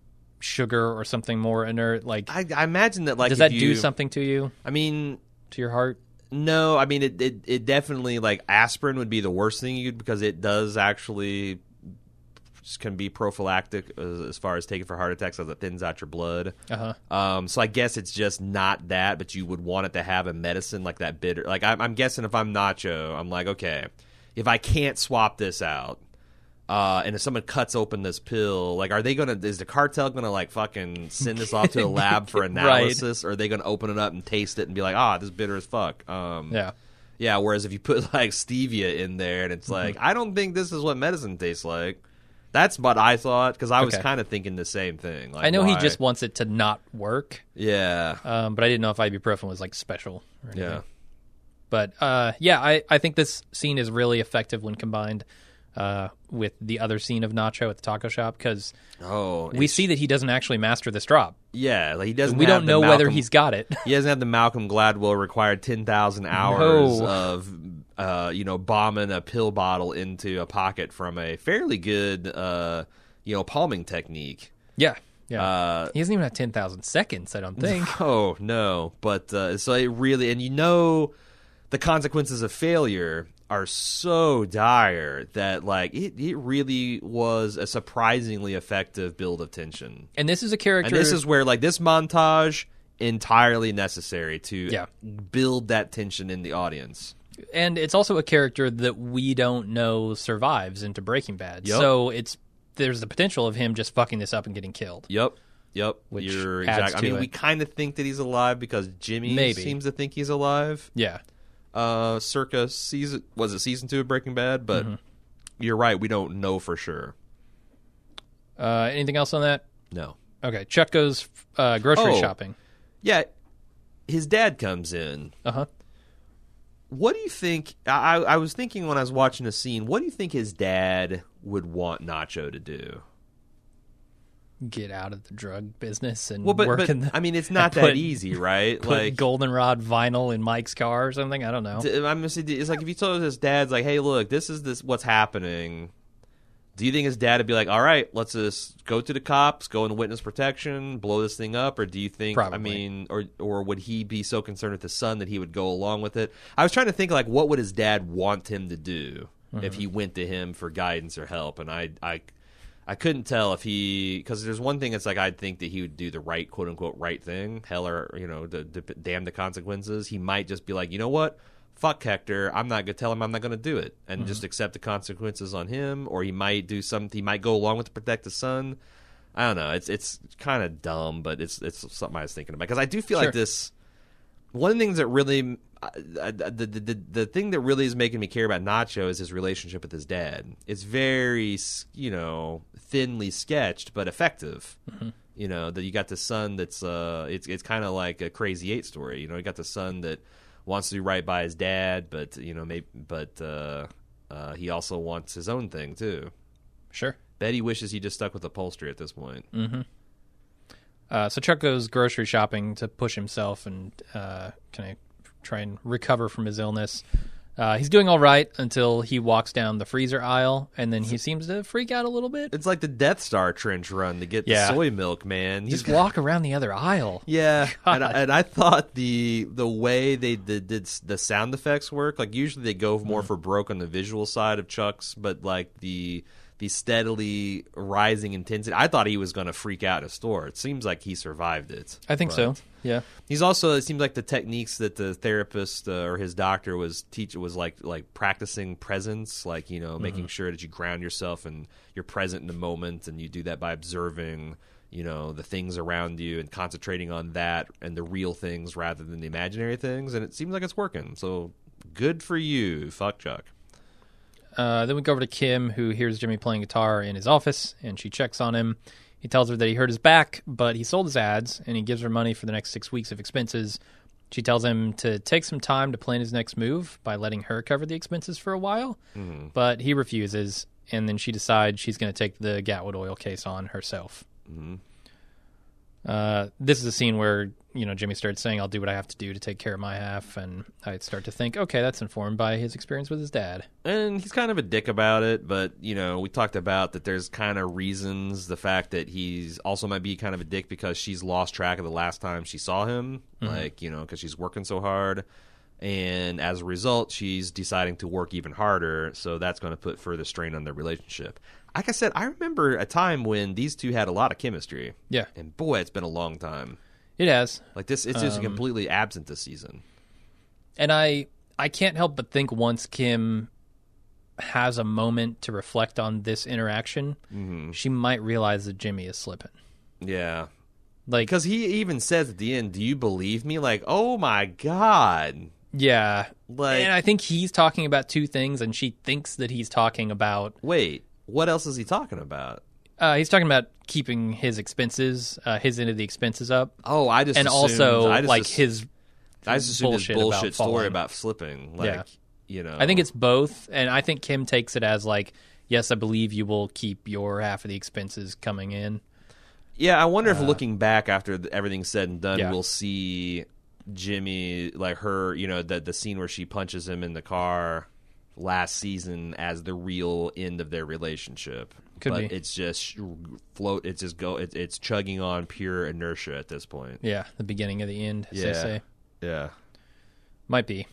sugar or something more inert? Like,
I, I imagine that, like,
does
if
that
you,
do something to you,
I mean,
to your heart?
no. I mean, it, it it definitely, like, aspirin would be the worst thing you because it does actually can be prophylactic as, as far as taking for heart attacks, as it thins out your blood.
Uh huh.
Um, so I guess it's just not that, but you would want it to have a medicine like that bitter. Like, I'm, I'm guessing if I'm Nacho, I'm like, okay, if I can't swap this out. Uh, and if someone cuts open this pill, like, are they gonna? Is the cartel gonna like fucking send this off to a lab for analysis, or are they gonna open it up and taste it and be like, ah, this is bitter as fuck? Um,
Yeah.
yeah. Whereas if you put like stevia in there, and it's like, I don't think this is what medicine tastes like. That's what I thought because I was
Okay.
kind of thinking the same thing. Like,
I know he
why-
just wants it to not work,
yeah,
um, but I didn't know if ibuprofen was like special. Or anything.
yeah.
But uh, yeah, I, I think this scene is really effective when combined uh, with the other scene of Nacho at the taco shop because
Oh,
we see that he doesn't actually master this drop.
yeah, like he doesn't.
We
have
don't
the
know whether
Malcolm-
he's got it.
He doesn't have the Malcolm Gladwell required ten thousand hours
No.
of, uh, you know, bombing a pill bottle into a pocket from a fairly good, uh, you know, palming technique.
yeah, yeah.
Uh,
he doesn't even have ten thousand seconds, I don't think.
oh no, but uh, so it really, and you know, the consequences of failure are so dire that like it, it really was a surprisingly effective build of tension.
And this is a character.
And this is where, like, this montage entirely necessary to
Yeah.
build that tension in the audience.
and it's also a character that we don't know survives into Breaking Bad.
Yep.
So it's there's the potential of him just fucking this up and getting killed.
Yep, yep.
Which
You're
adds
exact- I
to
mean,
it.
we kind of think that he's alive because Jimmy
Maybe.
seems to think he's alive.
Yeah.
Uh, circa season was it season two of Breaking Bad? But
Mm-hmm.
you're right, we don't know for sure.
Uh, anything else on that?
No.
Okay. Chuck goes uh, grocery
Oh.
shopping.
Yeah, his dad comes in.
Uh huh.
What do you think? I, I was thinking when I was watching the scene. What do you think his dad would want Nacho to do?
Get out of the drug business and
Well, but,
work
but
in the.
I mean, it's not
put-
that easy, right?
Put
Like,
goldenrod vinyl in Mike's car or something. I don't know.
d- I'm gonna say, it's like if you told his dad's like, "Hey, look, this is this what's happening." Do you think his dad would be like, "All right, let's just go to the cops, go into witness protection, blow this thing up," or do you think?
Probably.
I mean, or or would he be so concerned with his son that he would go along with it? I was trying to think like, what would his dad want him to do if he went to him for guidance or help? And I I. I couldn't tell if he, because there's one thing that's like I'd think that he would do the right, quote unquote, right thing. Hell, or you know, the, the damn the consequences. He might just be like, you know what, fuck Hector. I'm not gonna tell him I'm not gonna do it, and just accept the consequences on him. Or he might do something. He might go along with to protect his son. I don't know. It's it's kind of dumb, but it's it's something I was thinking about because I do feel
Sure.
like this. One of the things that really, uh, the, the the the thing that really is making me care about Nacho is his relationship with his dad. It's very, you know, thinly sketched but effective.
Mm-hmm.
You know that you got the son that's uh, it's it's kind of like a Crazy Eight story. You know, you got the son that wants to do right by his dad, but you know, maybe but uh, uh, he also wants his own thing too.
Sure.
Betty wishes he just stuck with upholstery at this point.
Uh, so Chuck goes grocery shopping to push himself and uh, kind of try and recover from his illness. Uh, he's doing all right until he walks down the freezer aisle, and then he seems to freak out a little bit.
It's like the Death Star trench run to get
Yeah.
the soy milk, man. He's
Just walk around the other aisle.
Yeah, and I,
God.
and I thought the the way they did, did the sound effects work, like usually they go more for broke on the visual side of Chuck's, but like the the steadily rising intensity, I thought he was going to freak out in a store. It seems like he survived it.
I think
But
so. Yeah.
He's also, it seems like the techniques that the therapist uh, or his doctor was teach was like like practicing presence, like, you know, making sure that you ground yourself and you're present in the moment, and you do that by observing, you know, the things around you and concentrating on that and the real things rather than the imaginary things, and it seems like it's working. So good for you, fuck Chuck.
Uh, then we go over to Kim, who hears Jimmy playing guitar in his office, and she checks on him. He tells her that he hurt his back, but he sold his ads, and he gives her money for the next six weeks of expenses. She tells him to take some time to plan his next move by letting her cover the expenses for a while, but he refuses, and then she decides she's going to take the Gatwood oil case on herself.
Mm-hmm.
Uh, this is a scene where, you know, Jimmy starts saying, I'll do what I have to do to take care of my half, and I start to think, okay, that's informed by his experience with his dad.
And he's kind of a dick about it, but, you know, we talked about that there's kind of reasons, the fact that he's also might be kind of a dick because she's lost track of the last time she saw him, mm-hmm. like, you know, because she's working so hard. And as a result, she's deciding to work even harder, so that's going to put further strain on their relationship. Like I said, I remember a time when these two had a lot of chemistry.
Yeah.
And boy, it's been a long time.
It has.
Like this, it's just
um,
completely absent this season.
And I, I can't help but think once Kim has a moment to reflect on this interaction,
mm-hmm.
she might realize that Jimmy is slipping.
Yeah.
Like,
because he even says at the end, do you believe me? Like, oh my God.
Yeah.
Like,
and I think he's talking about two things, and she thinks that he's talking about...
Wait, what else is he talking about?
Uh, he's talking about keeping his expenses, uh, his end of the expenses up.
Oh, I just
And
assumed,
also,
I just
like,
assumed,
his
I just assumed
bullshit,
his bullshit
about
story
falling.
about slipping. Like,
Yeah.
you know.
I think it's both, and I think Kim takes it as, like, yes, I believe you will keep your half of the expenses coming in.
Yeah, I wonder if
Uh,
looking back after everything's said and done,
yeah.
we'll see Jimmy, like her, you know, the the scene where she punches him in the car last season as the real end of their relationship.
Could
but
be.
It's just float. It's just go. It, it's chugging on pure inertia at this point.
Yeah, the beginning of the end, as
Yeah.
they say.
Yeah.
Might be.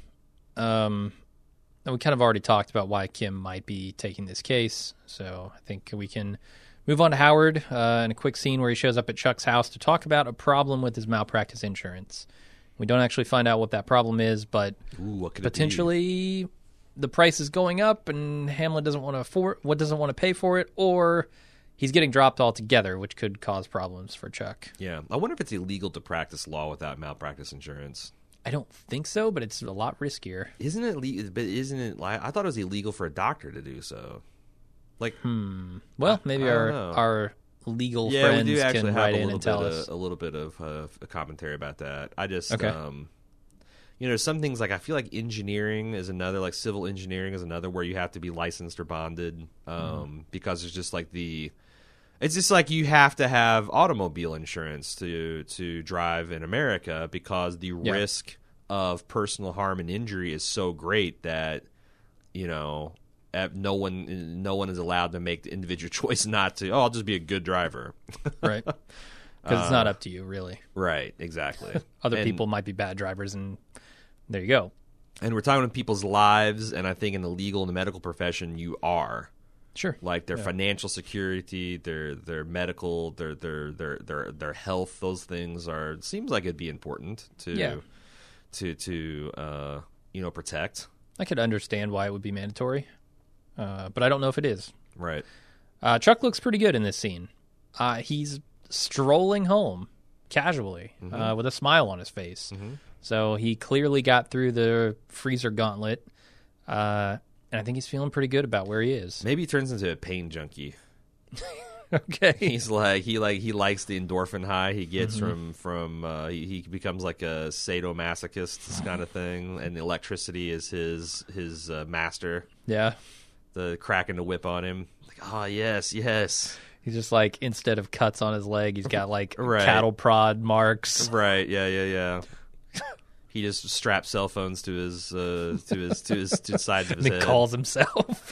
Um, and we kind of already talked about why Kim might be taking this case, so I think we can move on to Howard uh, in a quick scene where he shows up at Chuck's house to talk about a problem with his malpractice insurance. We don't actually find out what that problem is, but
Ooh, what could
potentially the price is going up and Hamlet doesn't want to afford, what doesn't want to pay for it, or he's getting dropped altogether, which could cause problems for Chuck.
it be? Yeah. I wonder if it's illegal to practice law without malpractice insurance.
I don't think so, but it's a lot riskier.
Isn't it? Le- but isn't it? Like, I thought it was illegal for a doctor to do so. Like,
Hmm. Well, maybe
I
our
don't know.
our legal
yeah,
friends
we do actually
can
have
write
a
in
little
and tell
bit
us.
of, a little bit of uh, a commentary about that. I just,
Okay.
um, you know, some things like I feel like engineering is another, like civil engineering is another where you have to be licensed or bonded, um,
Mm-hmm.
because it's just like the, it's just like you have to have automobile insurance to to drive in America because the
Yeah.
risk of personal harm and injury is so great that, you know, eh, no one no one is allowed to make the individual choice not to. Oh, I'll just be a good driver.
Right. Because it's not up to you, really.
Right, exactly.
Other
And-
people might be bad drivers, and there you go.
And we're talking about people's lives, and I think in the legal and the medical profession, you are.
Sure.
Like their
Yeah.
financial security, their their medical, their their their their their health, those things are seems like it'd be important to
Yeah.
to to uh, you know, protect.
I could understand why it would be mandatory, uh, but I don't know if it is.
Right.
Uh, Chuck looks pretty good in this scene. Uh, he's strolling home casually uh, with a smile on his face.
Mm-hmm.
So he clearly got through the freezer gauntlet, uh, and I think he's feeling pretty good about where he is.
Maybe he turns into a pain junkie.
Okay.
He's like he like he likes the endorphin high he gets
Mm-hmm.
from from uh, he, he becomes like a sadomasochist, this kind of thing, and the electricity is his his uh, master.
Yeah.
The cracking the whip on him, like, oh yes, yes,
He's just like, instead of cuts on his leg, he's got like
Right.
cattle prod marks.
right, yeah, yeah, yeah. He just straps cell phones to his uh, to his to his to the sides of his
And he
head.
calls himself.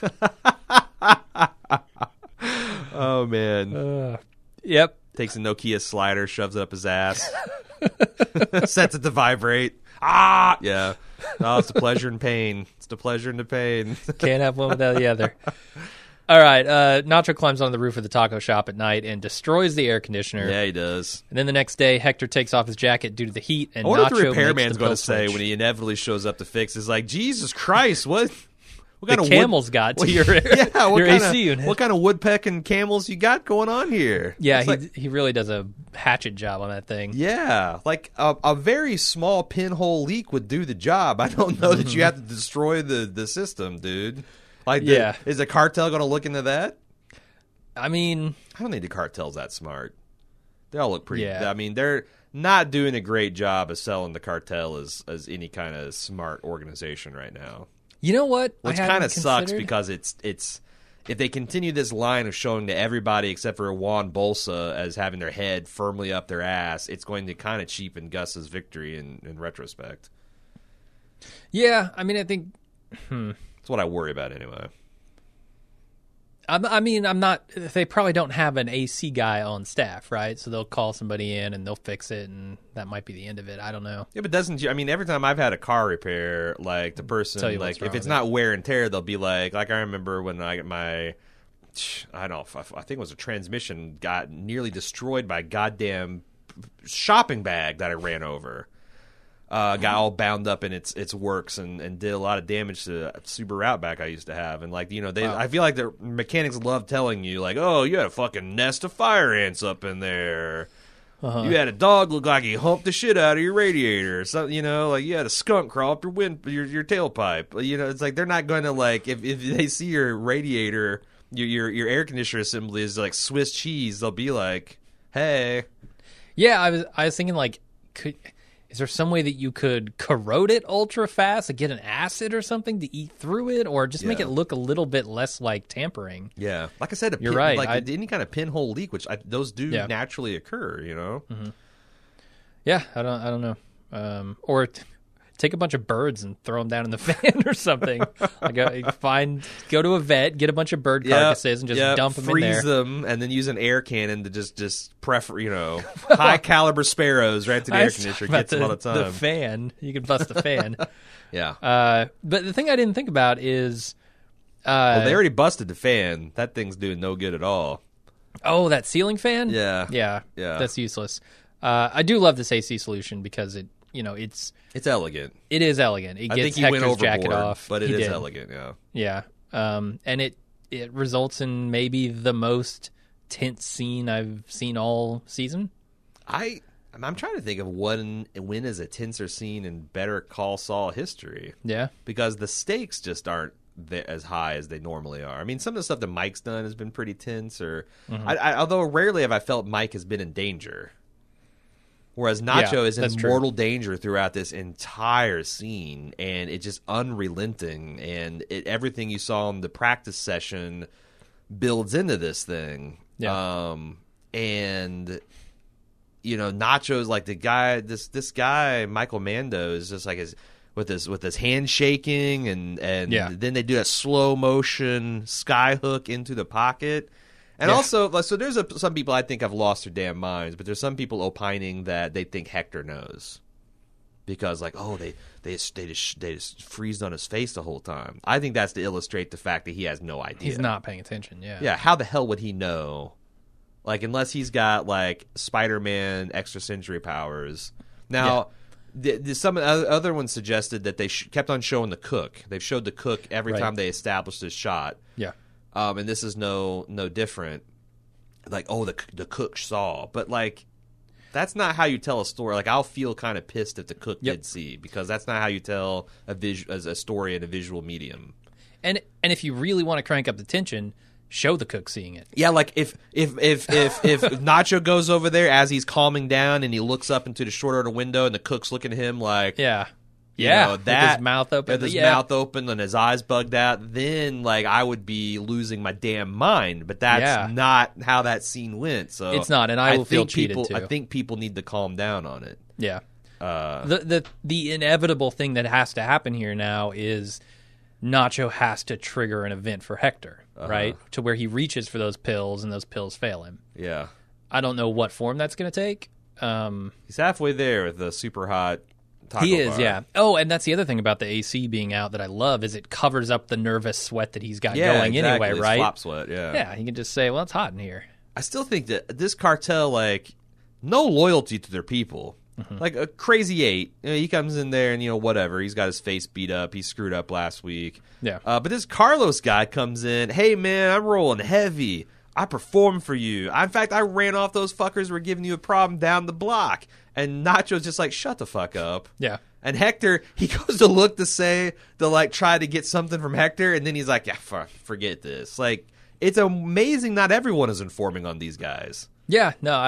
Oh man,
uh, yep.
takes a Nokia slider, shoves it up his ass, sets it to vibrate. Ah, yeah. Oh, it's the pleasure and pain. It's the pleasure and the pain.
Can't have one without the other. All right. Uh, Nacho climbs on the roof of the taco shop at night and destroys the air conditioner.
Yeah, he does.
And then the next day, Hector takes off his jacket due to the heat, and
I wonder
Nacho
what the
makes
repairman's
the
going
pill
to say
switch.
when he inevitably shows up to fix. Is like, Jesus Christ, what? What
the
kind of
camels
wood-
got to
what-
your,
yeah, what
your
kind
A C
of,
unit.
What kind of woodpecking camels you got going on here?
Yeah,
It's
he
like-
he really does a hatchet job on that thing.
Yeah, like a, a very small pinhole leak would do the job. I don't know that you have to destroy the, the system, dude. Like, the,
Yeah.
is the cartel going to look into that?
I mean,
I don't think the cartel's that smart. They all look pretty.
Yeah.
I mean, they're not doing a great job of selling the cartel as as any kind of smart organization right now.
you know what?
Which
I
kind
hadn't
of sucks
considered?
because it's it's if they continue this line of showing to everybody except for Juan Bolsa as having their head firmly up their ass, it's going to kind of cheapen Gus's victory in, in retrospect.
Yeah, I mean, I think hmm.
That's what I worry about anyway.
I'm, I mean, I'm not. They probably don't have an A C guy on staff, right? So they'll call somebody in and they'll fix it, and that might be the end of it. I don't know.
Yeah, but doesn't I mean, every time I've had a car repair, like the person,
Tell you
like
what's wrong
if it's
with
not wear and tear, they'll be like, like I remember when I got my, I don't know, I think it was a transmission got nearly destroyed by a goddamn shopping bag that I ran over. Uh, got all bound up in its its works and, and did a lot of damage to the Subaru Outback I used to have. And like, you know, they
Wow.
I feel like the mechanics love telling you like, oh, you had a fucking nest of fire ants up in there.
Uh-huh.
You had a dog look like he humped the shit out of your radiator. So, you know, like you had a skunk crawl up your wind your your tailpipe. You know, it's like they're not going to like if, if they see your radiator, your your your air conditioner assembly is like Swiss cheese, they'll be like, hey.
Yeah, I was I was thinking like, could is there some way that you could corrode it ultra fast, like get an acid or something to eat through it, or just make
Yeah.
it look a little bit less like tampering?
Yeah, like I said, a
You're
pin,
right,
like
I-
any kind of pinhole leak, which I, those do
Yeah.
naturally occur. You know,
Yeah, I don't I don't know. Um, or t- take a bunch of birds and throw them down in the fan or something. Like uh, find go to a vet, get a bunch of bird carcasses, and just
Yep.
dump them
freeze
in there.
them, and then use an air cannon to just just prefer, you know, high caliber sparrows right to the
I
air
was
conditioner,
talking about
gets them all the
The
time.
fan, you can bust the fan.
Yeah,
Uh, but the thing I didn't think about is, uh,
well, they already busted the fan. That thing's doing no good at all.
oh, that ceiling fan.
Yeah.
yeah,
Yeah.
That's useless. Uh, I do love this A C solution because it, you know, it's
It's elegant.
it is elegant. It
I
gets
think he went
Hector's
overboard,
jacket off,
but it
He
is
did.
elegant. Yeah.
Yeah, um, and it it results in maybe the most tense scene I've seen all season.
I I'm trying to think of when when is a tenser scene in Better Call Saul history.
Yeah,
Because the stakes just aren't th- as high as they normally are. I mean, some of the stuff that Mike's done has been pretty tense. Or,
Mm-hmm.
I, I, although rarely have I felt Mike has been in danger. Whereas Nacho
Yeah,
is in
that's true.
mortal danger throughout this entire scene, and it's just unrelenting. And it, everything you saw in the practice session builds into this thing.
Yeah.
Um, and you know, Nacho's like the guy. This this guy, Michael Mando, is just like his with his with his hand shaking, and and
Yeah.
then they do a slow motion sky hook into the pocket. And
Yeah.
also, like, so there's a, some people I think have lost their damn minds, but there's some people opining that they think Hector knows because, like, oh, they they just, they just they just freezed on his face the whole time. I think that's to illustrate the fact that he has no idea.
he's not paying attention. Yeah,
Yeah, how the hell would he know? Like, unless he's got like Spider-Man extrasensory powers. Now, the, the, some other other ones suggested that they sh- kept on showing the cook. They've showed the cook every
Right.
time they established this shot.
yeah.
Um, and this is no no different. Like, oh, the the cook saw, but like, that's not how you tell a story. Like, I'll feel kind of pissed if the cook
Yep.
did see, because that's not how you tell a vis- as a story in a visual medium.
And and if you really want to crank up the tension, show the cook seeing it.
Yeah, like if if if if if Nacho goes over there as he's calming down and he looks up into the short order window and the cook's looking at him like,
Yeah,
you
yeah.
know,
with
that
his mouth open,
with his
yeah.
mouth open and his eyes bugged out, then like I would be losing my damn mind. But that's
Yeah.
not how that scene went. So
It's not, and I will feel
think
cheated,
people,
too.
I think people need to calm down on it.
Yeah.
Uh,
The the the inevitable thing that has to happen here now is Nacho has to trigger an event for Hector,
Uh-huh.
right? To where he reaches for those pills and those pills fail him.
yeah,
I don't know what form that's going to take. Um,
he's halfway there with the super hot. Taco
he is,
bar.
yeah. Oh, and that's the other thing about the A C being out that I love is it covers up the nervous sweat that he's got
Yeah,
going
exactly.
anyway,
It's
right?
flop sweat. Yeah,
Yeah, he can just say, "Well, it's hot in here."
I still think that this cartel, like, no loyalty to their people.
Mm-hmm.
Like a Crazy Eight, you know, he comes in there and, you know, whatever. He's got his face beat up. He screwed up last week.
Yeah.
Uh, but this Carlos guy comes in. Hey, man, I'm rolling heavy. I performed for you. I, in fact, I ran off those fuckers who were giving you a problem down the block. And Nacho's just like, shut the fuck up.
Yeah.
And Hector, he goes to look to say, to like try to get something from Hector. And then he's like, yeah, fuck, forget this. Like, it's amazing not everyone is informing on these guys.
Yeah, no, I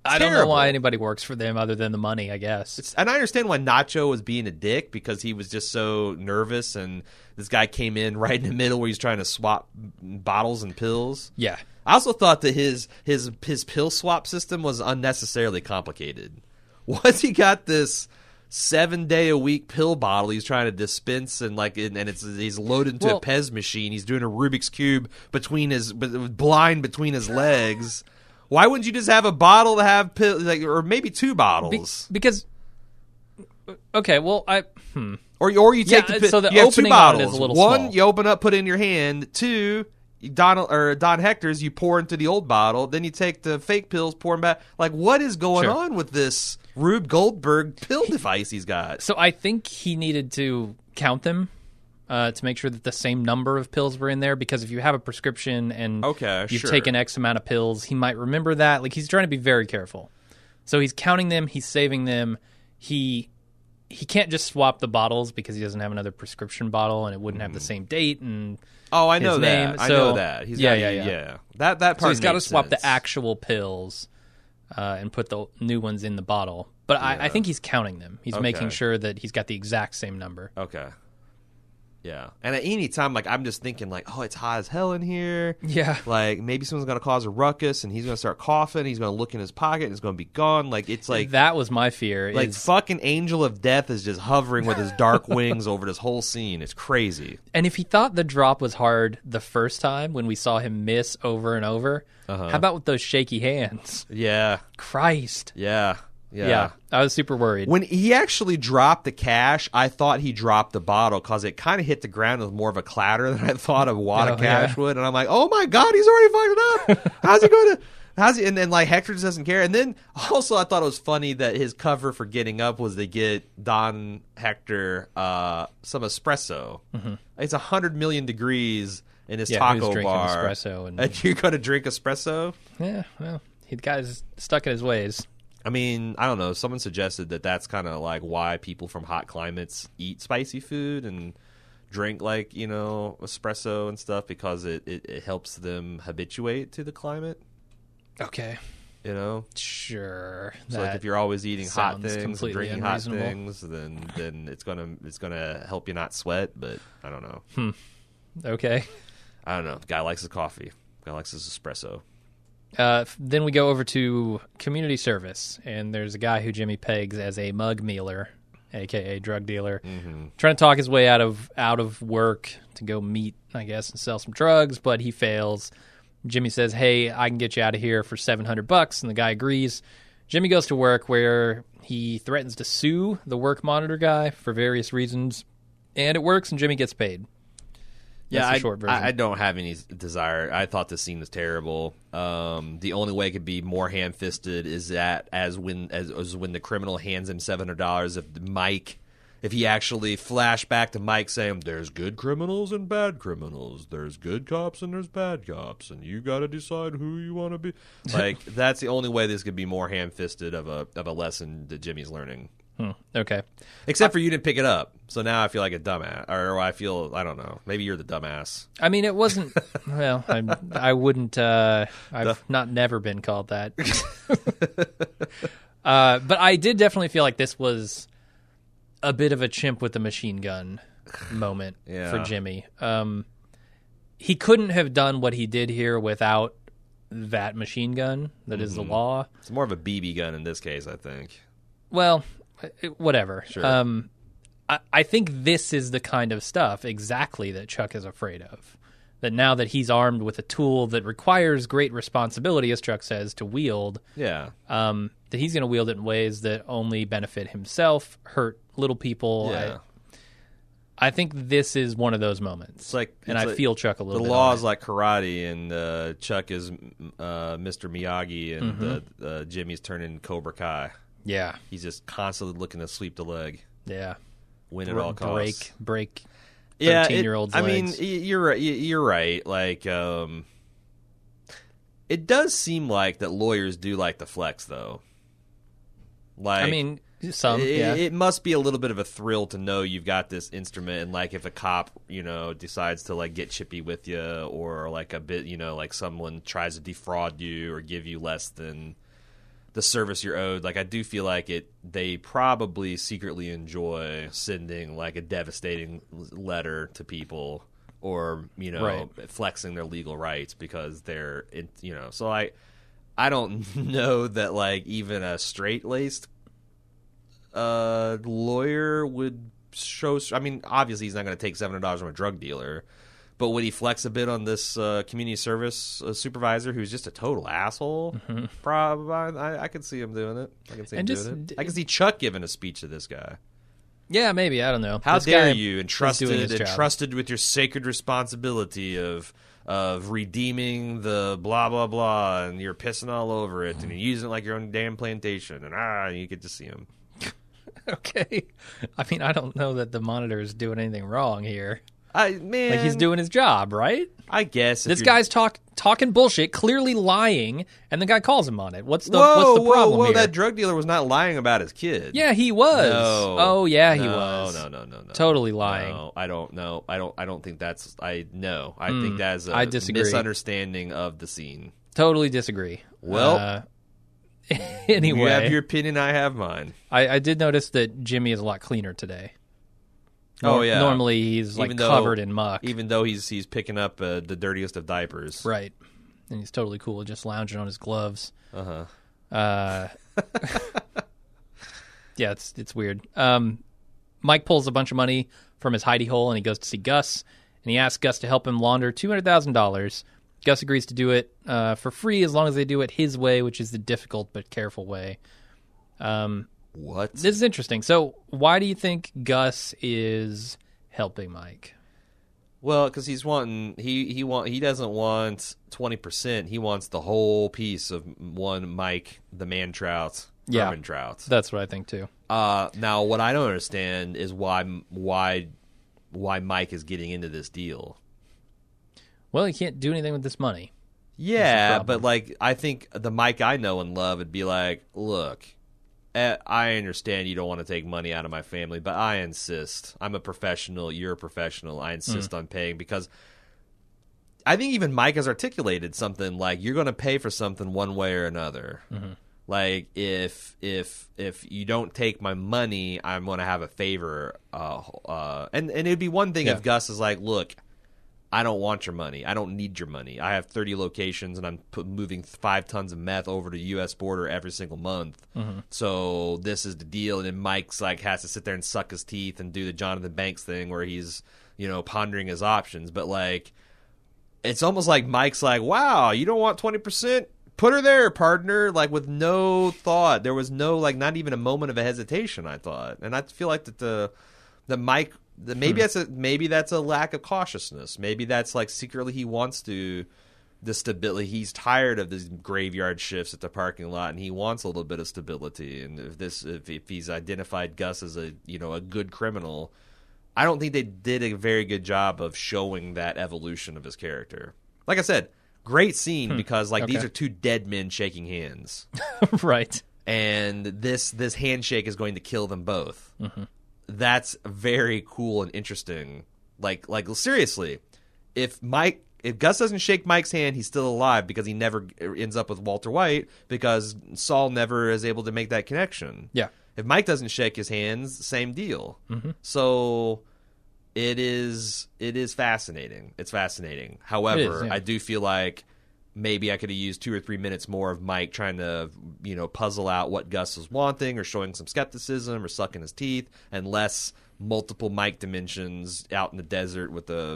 I don't know why anybody works for them other than the money, I guess.
It's, and I understand why Nacho was being a dick because he was just so nervous, and this guy came in right in the middle where he's trying to swap bottles and pills.
Yeah.
I also thought that his his his pill swap system was unnecessarily complicated. Once he got this seven day a week pill bottle he's trying to dispense, and like and it's he's loaded into well, a Pez machine. He's doing a Rubik's cube between his blind between his legs. Why wouldn't you just have a bottle to have pill, like, or maybe two bottles?
Be, because okay, well I hmm.
or or you take
yeah,
the
so the
you have
opening
two bottles.
is a little
One
small.
You open up, put it in your hand. Two. Don or Don Hector's, you pour into the old bottle, then you take the fake pills, pour them back. Like, what is going
sure.
on with this Rube Goldberg pill device he's got?
So I think he needed to count them uh, to make sure that the same number of pills were in there. Because if you have a prescription and
okay,
you've
sure.
taken X amount of pills, he might remember that. Like, he's trying to be very careful. So he's counting them, he's saving them. He he can't just swap the bottles because he doesn't have another prescription bottle, and it wouldn't mm. have the same date and.
Oh, I know that.
Name.
I
so,
know that. He's
yeah,
got,
yeah, yeah,
yeah. That that part.
So he's got to
makes
swap
sense.
the actual pills uh, and put the new ones in the bottle. But
yeah.
I, I think he's counting them. He's
okay.
making sure that he's got the exact same number.
Okay. Yeah, and at any time, like I'm just thinking, like, oh, it's hot as hell in here.
Yeah,
like maybe someone's gonna cause a ruckus, and he's gonna start coughing. He's gonna look in his pocket, and it's gonna be gone. Like it's like
that was my fear.
Like
is...
fucking Angel of Death is just hovering with his dark wings over this whole scene. It's crazy.
And if he thought the drop was hard the first time when we saw him miss over and over,
uh-huh.
how about with those shaky hands?
Yeah,
Christ.
Yeah. Yeah.
yeah, I was super worried.
When he actually dropped the cash, I thought he dropped the bottle because it kind of hit the ground with more of a clatter than I thought a wad
oh,
of cash
yeah.
would. And I'm like, oh my God, he's already fucked it up. How's he going to... How's he, and then like Hector just doesn't care. And then also I thought it was funny that his cover for getting up was to get Don Hector uh, some espresso. Mm-hmm. It's a hundred million degrees in his
yeah,
taco
who's
bar.
Espresso and...
and you're going to drink espresso?
Yeah, well, he guy's stuck in his ways.
I mean, I don't know. Someone suggested that that's kind of like why people from hot climates eat spicy food and drink like, you know, espresso and stuff because it, it, it helps them habituate to the climate.
Okay.
You know?
Sure.
So like if you're always eating hot things and drinking hot
unreasonable.
things, then then it's gonna it's gonna help you not sweat, but I don't know.
Hmm. Okay.
I don't know. The guy likes his coffee. The guy likes his espresso.
Uh, then we go over to community service, and there's a guy who Jimmy pegs as a mug mealer, a k a drug dealer,
mm-hmm.
trying to talk his way out of out of work to go meet, I guess, and sell some drugs, but he fails. Jimmy says, hey, I can get you out of here for seven hundred bucks, and the guy agrees. Jimmy goes to work where he threatens to sue the work monitor guy for various reasons, and it works, and Jimmy gets paid.
Yeah,
That's the
I,
short version.
I, I don't have any desire. I thought this scene was terrible. Um, the only way it could be more ham-fisted is that as when as, as when the criminal hands him seven hundred dollars. If Mike, if he actually flashed back to Mike saying, "There's good criminals and bad criminals. There's good cops and there's bad cops, and you got to decide who you want to be." Like that's the only way this could be more ham-fisted of a of a lesson that Jimmy's learning.
Hmm. Okay.
Except for you didn't pick it up. So now I feel like a dumbass. Or I feel, I don't know. Maybe you're the dumbass.
I mean, it wasn't, well, I, I wouldn't, uh, I've the... not never been called that. uh, but I did definitely feel like this was a bit of a chimp with the machine gun moment
yeah.
for Jimmy. Um, he couldn't have done what he did here without that machine gun. That mm-hmm. is the law.
It's more of a B B gun in this case, I think.
Well, whatever.
Sure.
Um, I, I think this is the kind of stuff exactly that Chuck is afraid of. That now that he's armed with a tool that requires great responsibility, as Chuck says, to wield,
yeah,
um, that he's going to wield it in ways that only benefit himself, hurt little people.
Yeah.
I, I think this is one of those moments.
It's like,
and
it's
I
like
feel Chuck a little
the
bit.
The law
on
is
it.
like karate, and uh, Chuck is uh, Mister Miyagi, and
Mm-hmm.
uh, uh, Jimmy's turning Cobra Kai.
Yeah.
He's just constantly looking to sweep the leg.
Yeah.
Win at all costs.
Break, break
yeah,
thirteen-year-olds'
I
legs.
mean, you're right. You're right. Like, um, it does seem like that lawyers do like the flex, though. Like,
I mean, some,
it,
yeah.
It must be a little bit of a thrill to know you've got this instrument, and like if a cop, you know, decides to like get chippy with you, or like a bit, you know, like someone tries to defraud you or give you less than the service you're owed. Like I do feel like it. They probably secretly enjoy sending like a devastating letter to people, or you know,
right.
flexing their legal rights because they're, it, you know. So I, I don't know that like even a straight laced uh, lawyer would show. I mean, obviously he's not going to take seven hundred dollars from a drug dealer. But would he flex a bit on this uh, community service uh, supervisor who's just a total asshole? Mm-hmm. Probably, I, I could see him doing it. I can see him
and
doing
just,
it. I can see Chuck giving a speech to this guy.
Yeah, maybe. I don't know.
How
this
dare
guy
you, entrusted
entrusted
entrusted with your sacred responsibility of of redeeming the blah blah blah, and you're pissing all over it, and you're using it like your own damn plantation, and ah, you get to see him.
Okay, I mean, I don't know that the Monitor is doing anything wrong here.
I man,
like he's doing his job, right?
I guess
this guy's talk talking bullshit, clearly lying, and the guy calls him on it. What's the
whoa,
what's the
whoa,
problem
whoa,
here?
That drug dealer was not lying about his kid.
Yeah, he was.
No,
oh yeah, he
no,
was.
No, no, no, no.
Totally lying.
No, I don't know. I don't. I don't think that's. I no. I mm, think that's a
I disagree.
misunderstanding of the scene.
Totally disagree.
Well.
Uh, anyway,
you have your opinion. I have mine.
I, I did notice that Jimmy is a lot cleaner today.
Oh yeah.
Normally he's like
even though,
covered in muck.
Even though he's he's picking up uh, the dirtiest of diapers.
Right. And he's totally cool, just lounging on his gloves.
Uh-huh.
Uh Yeah, it's it's weird. Um, Mike pulls a bunch of money from his hidey hole and he goes to see Gus, and he asks Gus to help him launder two hundred thousand dollars. Gus agrees to do it uh, for free as long as they do it his way, which is the difficult but careful way. Um,
what?
This is interesting. So why do you think Gus is helping Mike?
Well, because he's wanting he he want he doesn't want twenty percent. He wants the whole piece of one Mike the man trout,
yeah,
Herman Trout.
That's what I think too.
Uh, now, what I don't understand is why why why Mike is getting into this deal.
Well, he can't do anything with this money.
Yeah, but like I think the Mike I know and love would be like, look, I understand you don't want to take money out of my family, but I insist. I'm a professional. You're a professional. I insist mm. on paying because I think even Mike has articulated something like you're going to pay for something one way or another. Mm-hmm. Like if if if you don't take my money, I'm going to have a favor. Uh, uh, and and it'd be one thing yeah. if Gus is like, look, I don't want your money. I don't need your money. I have thirty locations, and I'm put, moving five tons of meth over to the U S border every single month. Mm-hmm. So this is the deal. And then Mike's like has to sit there and suck his teeth and do the Jonathan Banks thing where he's, you know, pondering his options. But like, it's almost like Mike's like, wow, you don't want twenty percent? Put her there, partner. Like with no thought. There was no, like, not even a moment of a hesitation, I thought. And I feel like that the, the Mike... Maybe hmm. that's a maybe that's a lack of cautiousness. Maybe that's like secretly he wants to the stability. He's tired of these graveyard shifts at the parking lot, and he wants a little bit of stability. And if this if, if he's identified Gus as a you know a good criminal, I don't think they did a very good job of showing that evolution of his character. Like I said, great scene hmm. because like
okay.
these are two dead men shaking hands,
right?
And this this handshake is going to kill them both.
Mm-hmm.
That's very cool and interesting. Like, like seriously, if Mike, if Gus doesn't shake Mike's hand, he's still alive because he never ends up with Walter White because Saul never is able to make that connection.
Yeah.
If Mike doesn't shake his hands, same deal. Mm-hmm. So it is, it is fascinating. It's fascinating. However,
it is, yeah.
I do feel like maybe I could have used two or three minutes more of Mike trying to, you know, puzzle out what Gus was wanting or showing some skepticism or sucking his teeth, and less multiple Mike dimensions out in the desert with the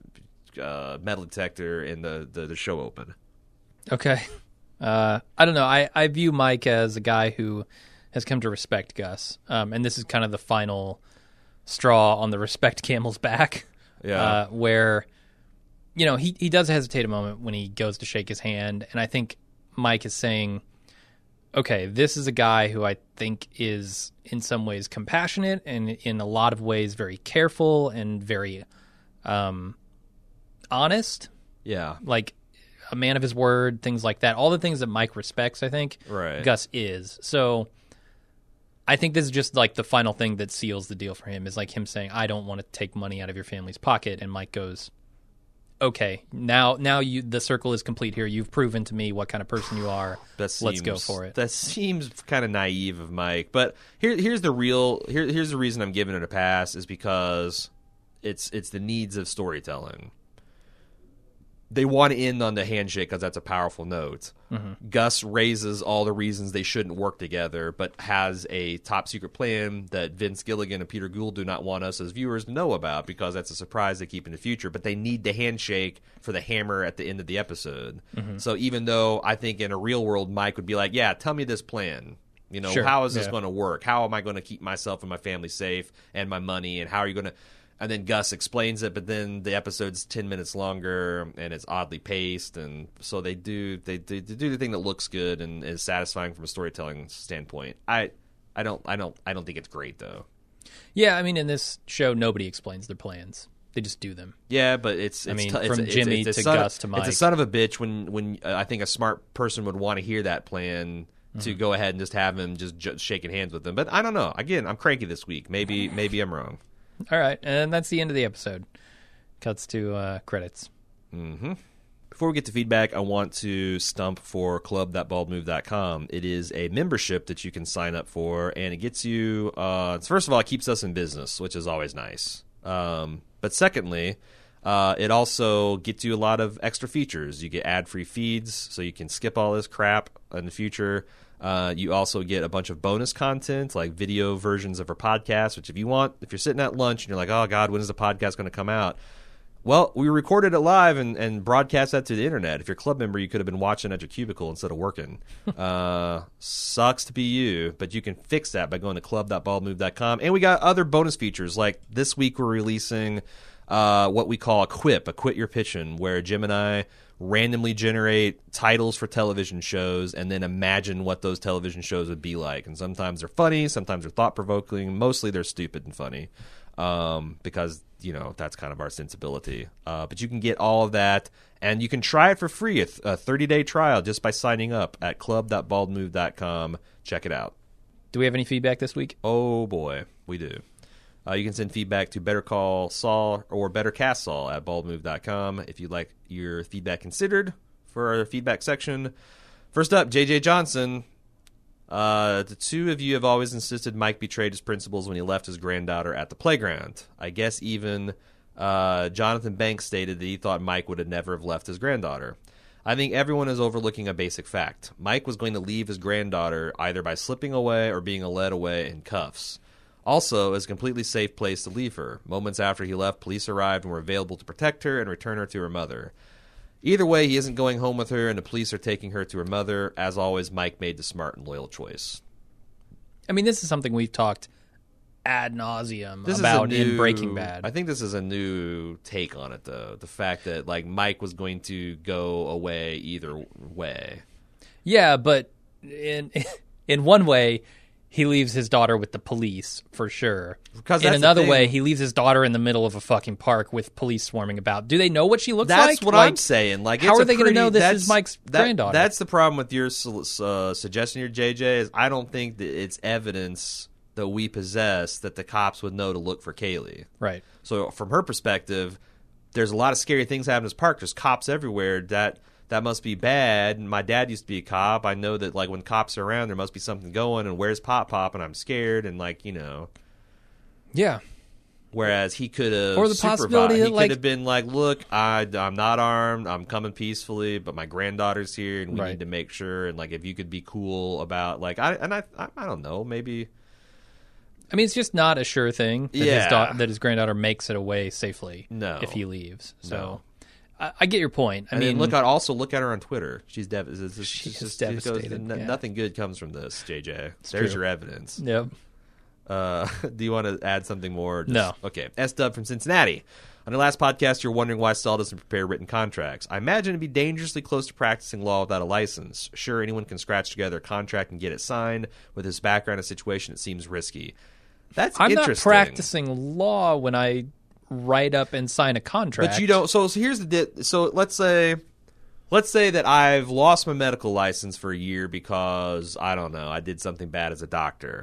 uh, metal detector and the, the, the show open.
Okay. Uh, I don't know. I, I view Mike as a guy who has come to respect Gus. Um, and this is kind of the final straw on the respect camel's back.
Yeah.
Uh, where... You know, he, he does hesitate a moment when he goes to shake his hand, and I think Mike is saying, okay, this is a guy who I think is in some ways compassionate and in a lot of ways very careful and very um, honest.
Yeah.
Like a man of his word, things like that. All the things that Mike respects, I think,
right.
Gus is. So I think this is just like the final thing that seals the deal for him is like him saying, I don't want to take money out of your family's pocket, and Mike goes... okay, now now you the circle is complete here. You've proven to me what kind of person you are.
That seems,
Let's go for it.
That seems kind of naive of Mike. But here, here's the real. Here, here's the reason I'm giving it a pass is because it's it's the needs of storytelling. They want to end on the handshake because that's a powerful note. Mm-hmm. Gus raises all the reasons they shouldn't work together, but has a top secret plan that Vince Gilligan and Peter Gould do not want us as viewers to know about because that's a surprise they keep in the future. But they need the handshake for the hammer at the end of the episode. Mm-hmm. So even though I think in a real world, Mike would be like, yeah, tell me this plan. You know,
sure.
How is this
yeah.
going to work? How am I going to keep myself and my family safe and my money? And how are you going to... And then Gus explains it, but then the episode's ten minutes longer, and it's oddly paced, and so they do they, they, they do the thing that looks good and is satisfying from a storytelling standpoint. I I don't I don't I don't think it's great though.
Yeah, I mean, in this show, nobody explains their plans; they just do them.
Yeah, but it's, it's
I mean,
t-
from
it's,
Jimmy
it's, it's
to
son,
Gus to Mike,
it's a son of a bitch when when uh, I think a smart person would want to hear that plan. To mm-hmm. go ahead and just have him just, just shaking hands with them, but I don't know. Again, I'm cranky this week. Maybe maybe I'm wrong.
All right, and that's the end of the episode. Cuts to uh, credits.
Mm-hmm. Before we get to feedback, I want to stump for club dot bald move dot com. It is a membership that you can sign up for, and it gets you, uh, first of all, it keeps us in business, which is always nice. Um, but secondly, uh, it also gets you a lot of extra features. You get ad-free feeds, so you can skip all this crap in the future. Uh, you also get a bunch of bonus content, like video versions of our podcast, which if you want, if you're sitting at lunch and you're like, oh, God, when is the podcast going to come out? Well, we recorded it live and, and broadcast that to the internet. If you're a club member, you could have been watching at your cubicle instead of working. uh, sucks to be you, but you can fix that by going to club dot bald move dot com. And we got other bonus features, like this week we're releasing uh, what we call a quip, a quit your pitching, where Jim and I randomly generate titles for television shows and then imagine what those television shows would be like. And sometimes they're funny, sometimes they're thought-provoking, mostly they're stupid and funny um, because, you know, that's kind of our sensibility. Uh, but you can get all of that, and you can try it for free, a thirty-day trial just by signing up at club dot bald move dot com. Check it out.
Do we have any feedback this week?
Oh, boy, we do. Uh, you can send feedback to Better Call Saul or Better Cast Saul at bald move dot com if you'd like your feedback considered for our feedback section. First up, J J Johnson. Uh, the two of you have always insisted Mike betrayed his principles when he left his granddaughter at the playground. I guess even uh, Jonathan Banks stated that he thought Mike would have never have left his granddaughter. I think everyone is overlooking a basic fact. Mike was going to leave his granddaughter either by slipping away or being led away in cuffs. Also, it's a completely safe place to leave her. Moments after he left, police arrived and were available to protect her and return her to her mother. Either way, he isn't going home with her, and the police are taking her to her mother. As always, Mike made the smart and loyal choice.
I mean, this is something we've talked ad nauseum
this
about
is a new,
in Breaking Bad.
I think this is a new take on it, though. The fact that like Mike was going to go away either way.
Yeah, but in in one way, he leaves his daughter with the police, for sure.
Because
in another way, he leaves his daughter in the middle of a fucking park with police swarming about. Do they know what she looks
that's
like?
That's what
like,
I'm saying. Like,
how
it's
are
a
they
going to
know this is Mike's
that,
granddaughter?
That's the problem with your uh, suggestion here, J J, is I don't think that it's evidence that we possess that the cops would know to look for Kaylee.
Right.
So from her perspective, there's a lot of scary things happening in this park. There's cops everywhere. That that must be bad. My dad used to be a cop. I know that like when cops are around, there must be something going. And where's Pop Pop? And I'm scared. And like you know,
yeah.
Whereas he could have,
or the possibility that
he
like,
could have been like, "Look, I, I'm not armed. I'm coming peacefully, but my granddaughter's here, and we
right.
need to make sure." And like, if you could be cool about like, I and I, I, I don't know, maybe.
I mean, it's just not a sure thing that,
yeah.
his, da- that his granddaughter makes it away safely
no.
if he leaves. So
no.
I, I get your point. I
and
mean,
look at also look at her on Twitter. She's dev- it's, it's,
she
it's
is
just,
devastated.
It goes,
yeah.
Nothing good comes from this, J J.
It's
There's
true.
your evidence.
Yep.
Uh, do you want to add something more? Just,
no.
Okay. S-Dub from Cincinnati. On the last podcast, you're wondering why Saul doesn't prepare written contracts. I imagine it'd be dangerously close to practicing law without a license. Sure, anyone can scratch together a contract and get it signed. With his background in a situation, it seems risky. That's
I'm
interesting.
not practicing law when I write up and sign a contract.
But you don't. So, so here's the. Di- so let's say, let's say that I've lost my medical license for a year because I don't know I did something bad as a doctor.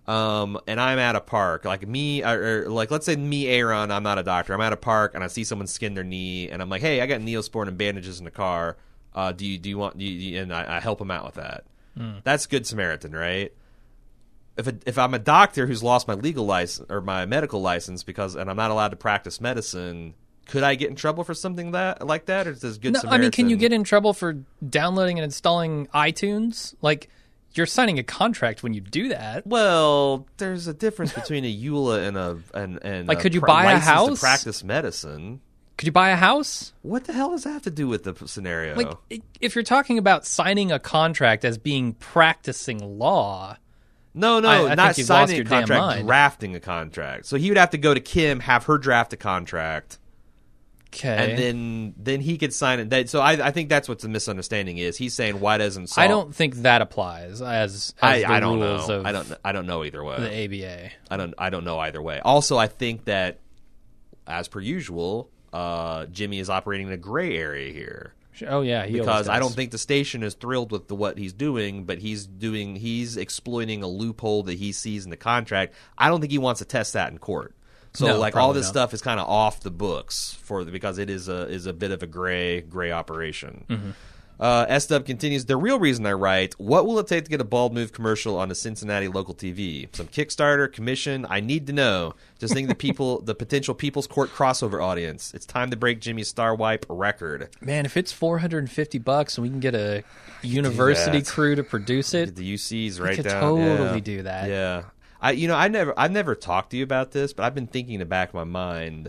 Um, and I'm at a park, like me, or, or like let's say me, Aaron. I'm not a doctor. I'm at a park and I see someone skin their knee, and I'm like, "Hey, I got Neosporin and bandages in the car. Uh, do you do you want?" Do you, do you, and I, I help them out with that. Mm. That's Good Samaritan, right? If a, if I'm a doctor who's lost my legal license or my medical license because and I'm not allowed to practice medicine, could I get in trouble for something that like that, or does Good
no,
Samaritan?
I mean, can you get in trouble for downloading and installing iTunes? Like. You're signing a contract when you do that.
Well, there's a difference between a E U L A and a and and
like,
a
could you
pr-
buy a
license
house
to practice medicine?
Could you buy a house?
What the hell does that have to do with the scenario?
Like, if you're talking about signing a contract as being practicing law,
no, no,
I, I
not
think
signing a
damn
contract,
mind.
drafting a contract. So he would have to go to Kim, have her draft a contract.
Okay.
And then then he could sign it. That, so I, I think that's what the misunderstanding is. He's saying why doesn't Saul...
I don't think that applies as, as
I,
the
I don't
rules
know.
of
I don't I don't know either way.
the A B A.
I don't I don't know either way. Also, I think that as per usual, uh, Jimmy is operating in a gray area here.
Oh yeah, he
because I
does.
don't think the station is thrilled with the, what he's doing, but he's doing he's exploiting a loophole that he sees in the contract. I don't think he wants to test that in court. So
no,
like all this
not.
stuff is kind of off the books for the, because it is a is a bit of a gray gray operation. Mm-hmm. Uh, S-Dub continues, the real reason I write, what will it take to get a Bald Move commercial on the Cincinnati local T V? Some Kickstarter, commission, I need to know. Just think the people, the potential People's Court crossover audience. It's time to break Jimmy's Star Wipe record.
Man, if it's four hundred fifty bucks and we can get a university crew to produce it.
The U Cs right
we could
down.
totally
yeah.
do that.
Yeah. I, you know, I never, I've never talked to you about this, but I've been thinking in the back of my mind,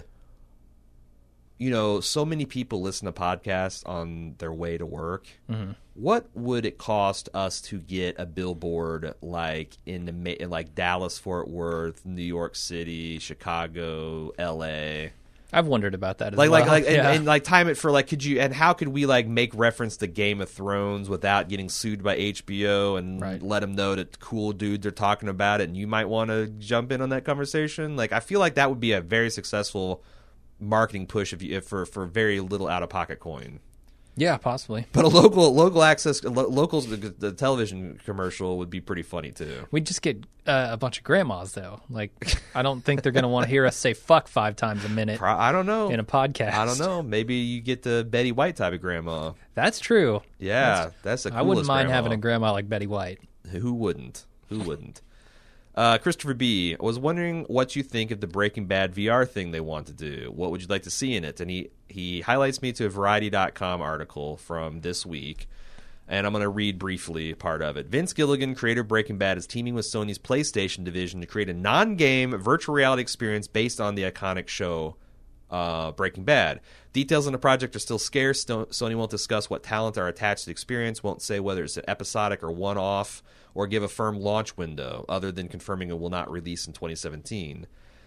you know, so many people listen to podcasts on their way to work. Mm-hmm. What would it cost us to get a billboard like in the in like Dallas, Fort Worth, New York City, Chicago, L A?
I've wondered about that as
like,
well.
Like, like,
yeah.
and, and like time it for like, could you, and how could we like make reference to Game of Thrones without getting sued by H B O and
right.
let them know that cool dudes are talking about it and you might want to jump in on that conversation? Like, I feel like that would be a very successful marketing push if you, if for, for very little out of pocket coin.
Yeah, possibly.
But a local local access lo, locals the, the television commercial would be pretty funny too.
We'd just get uh, a bunch of grandmas though. Like I don't think they're going to want to hear us say fuck five times a minute.
Pro, I don't know
in a podcast.
I don't know. Maybe you get the Betty White type of grandma.
That's true.
Yeah, that's, that's the coolest
I wouldn't mind
grandma.
having a grandma like Betty White.
Who wouldn't? Who wouldn't? Uh, Christopher B. was wondering what you think of the Breaking Bad V R thing they want to do. What would you like to see in it? And he, he highlights me to a Variety dot com article from this week, and I'm going to read briefly part of it. Vince Gilligan, creator of Breaking Bad, is teaming with Sony's PlayStation division to create a non-game virtual reality experience based on the iconic show uh, Breaking Bad. Details on the project are still scarce. Sony won't discuss what talent are attached to the experience, won't say whether it's an episodic or one-off, or give a firm launch window, other than confirming it will not release in twenty seventeen.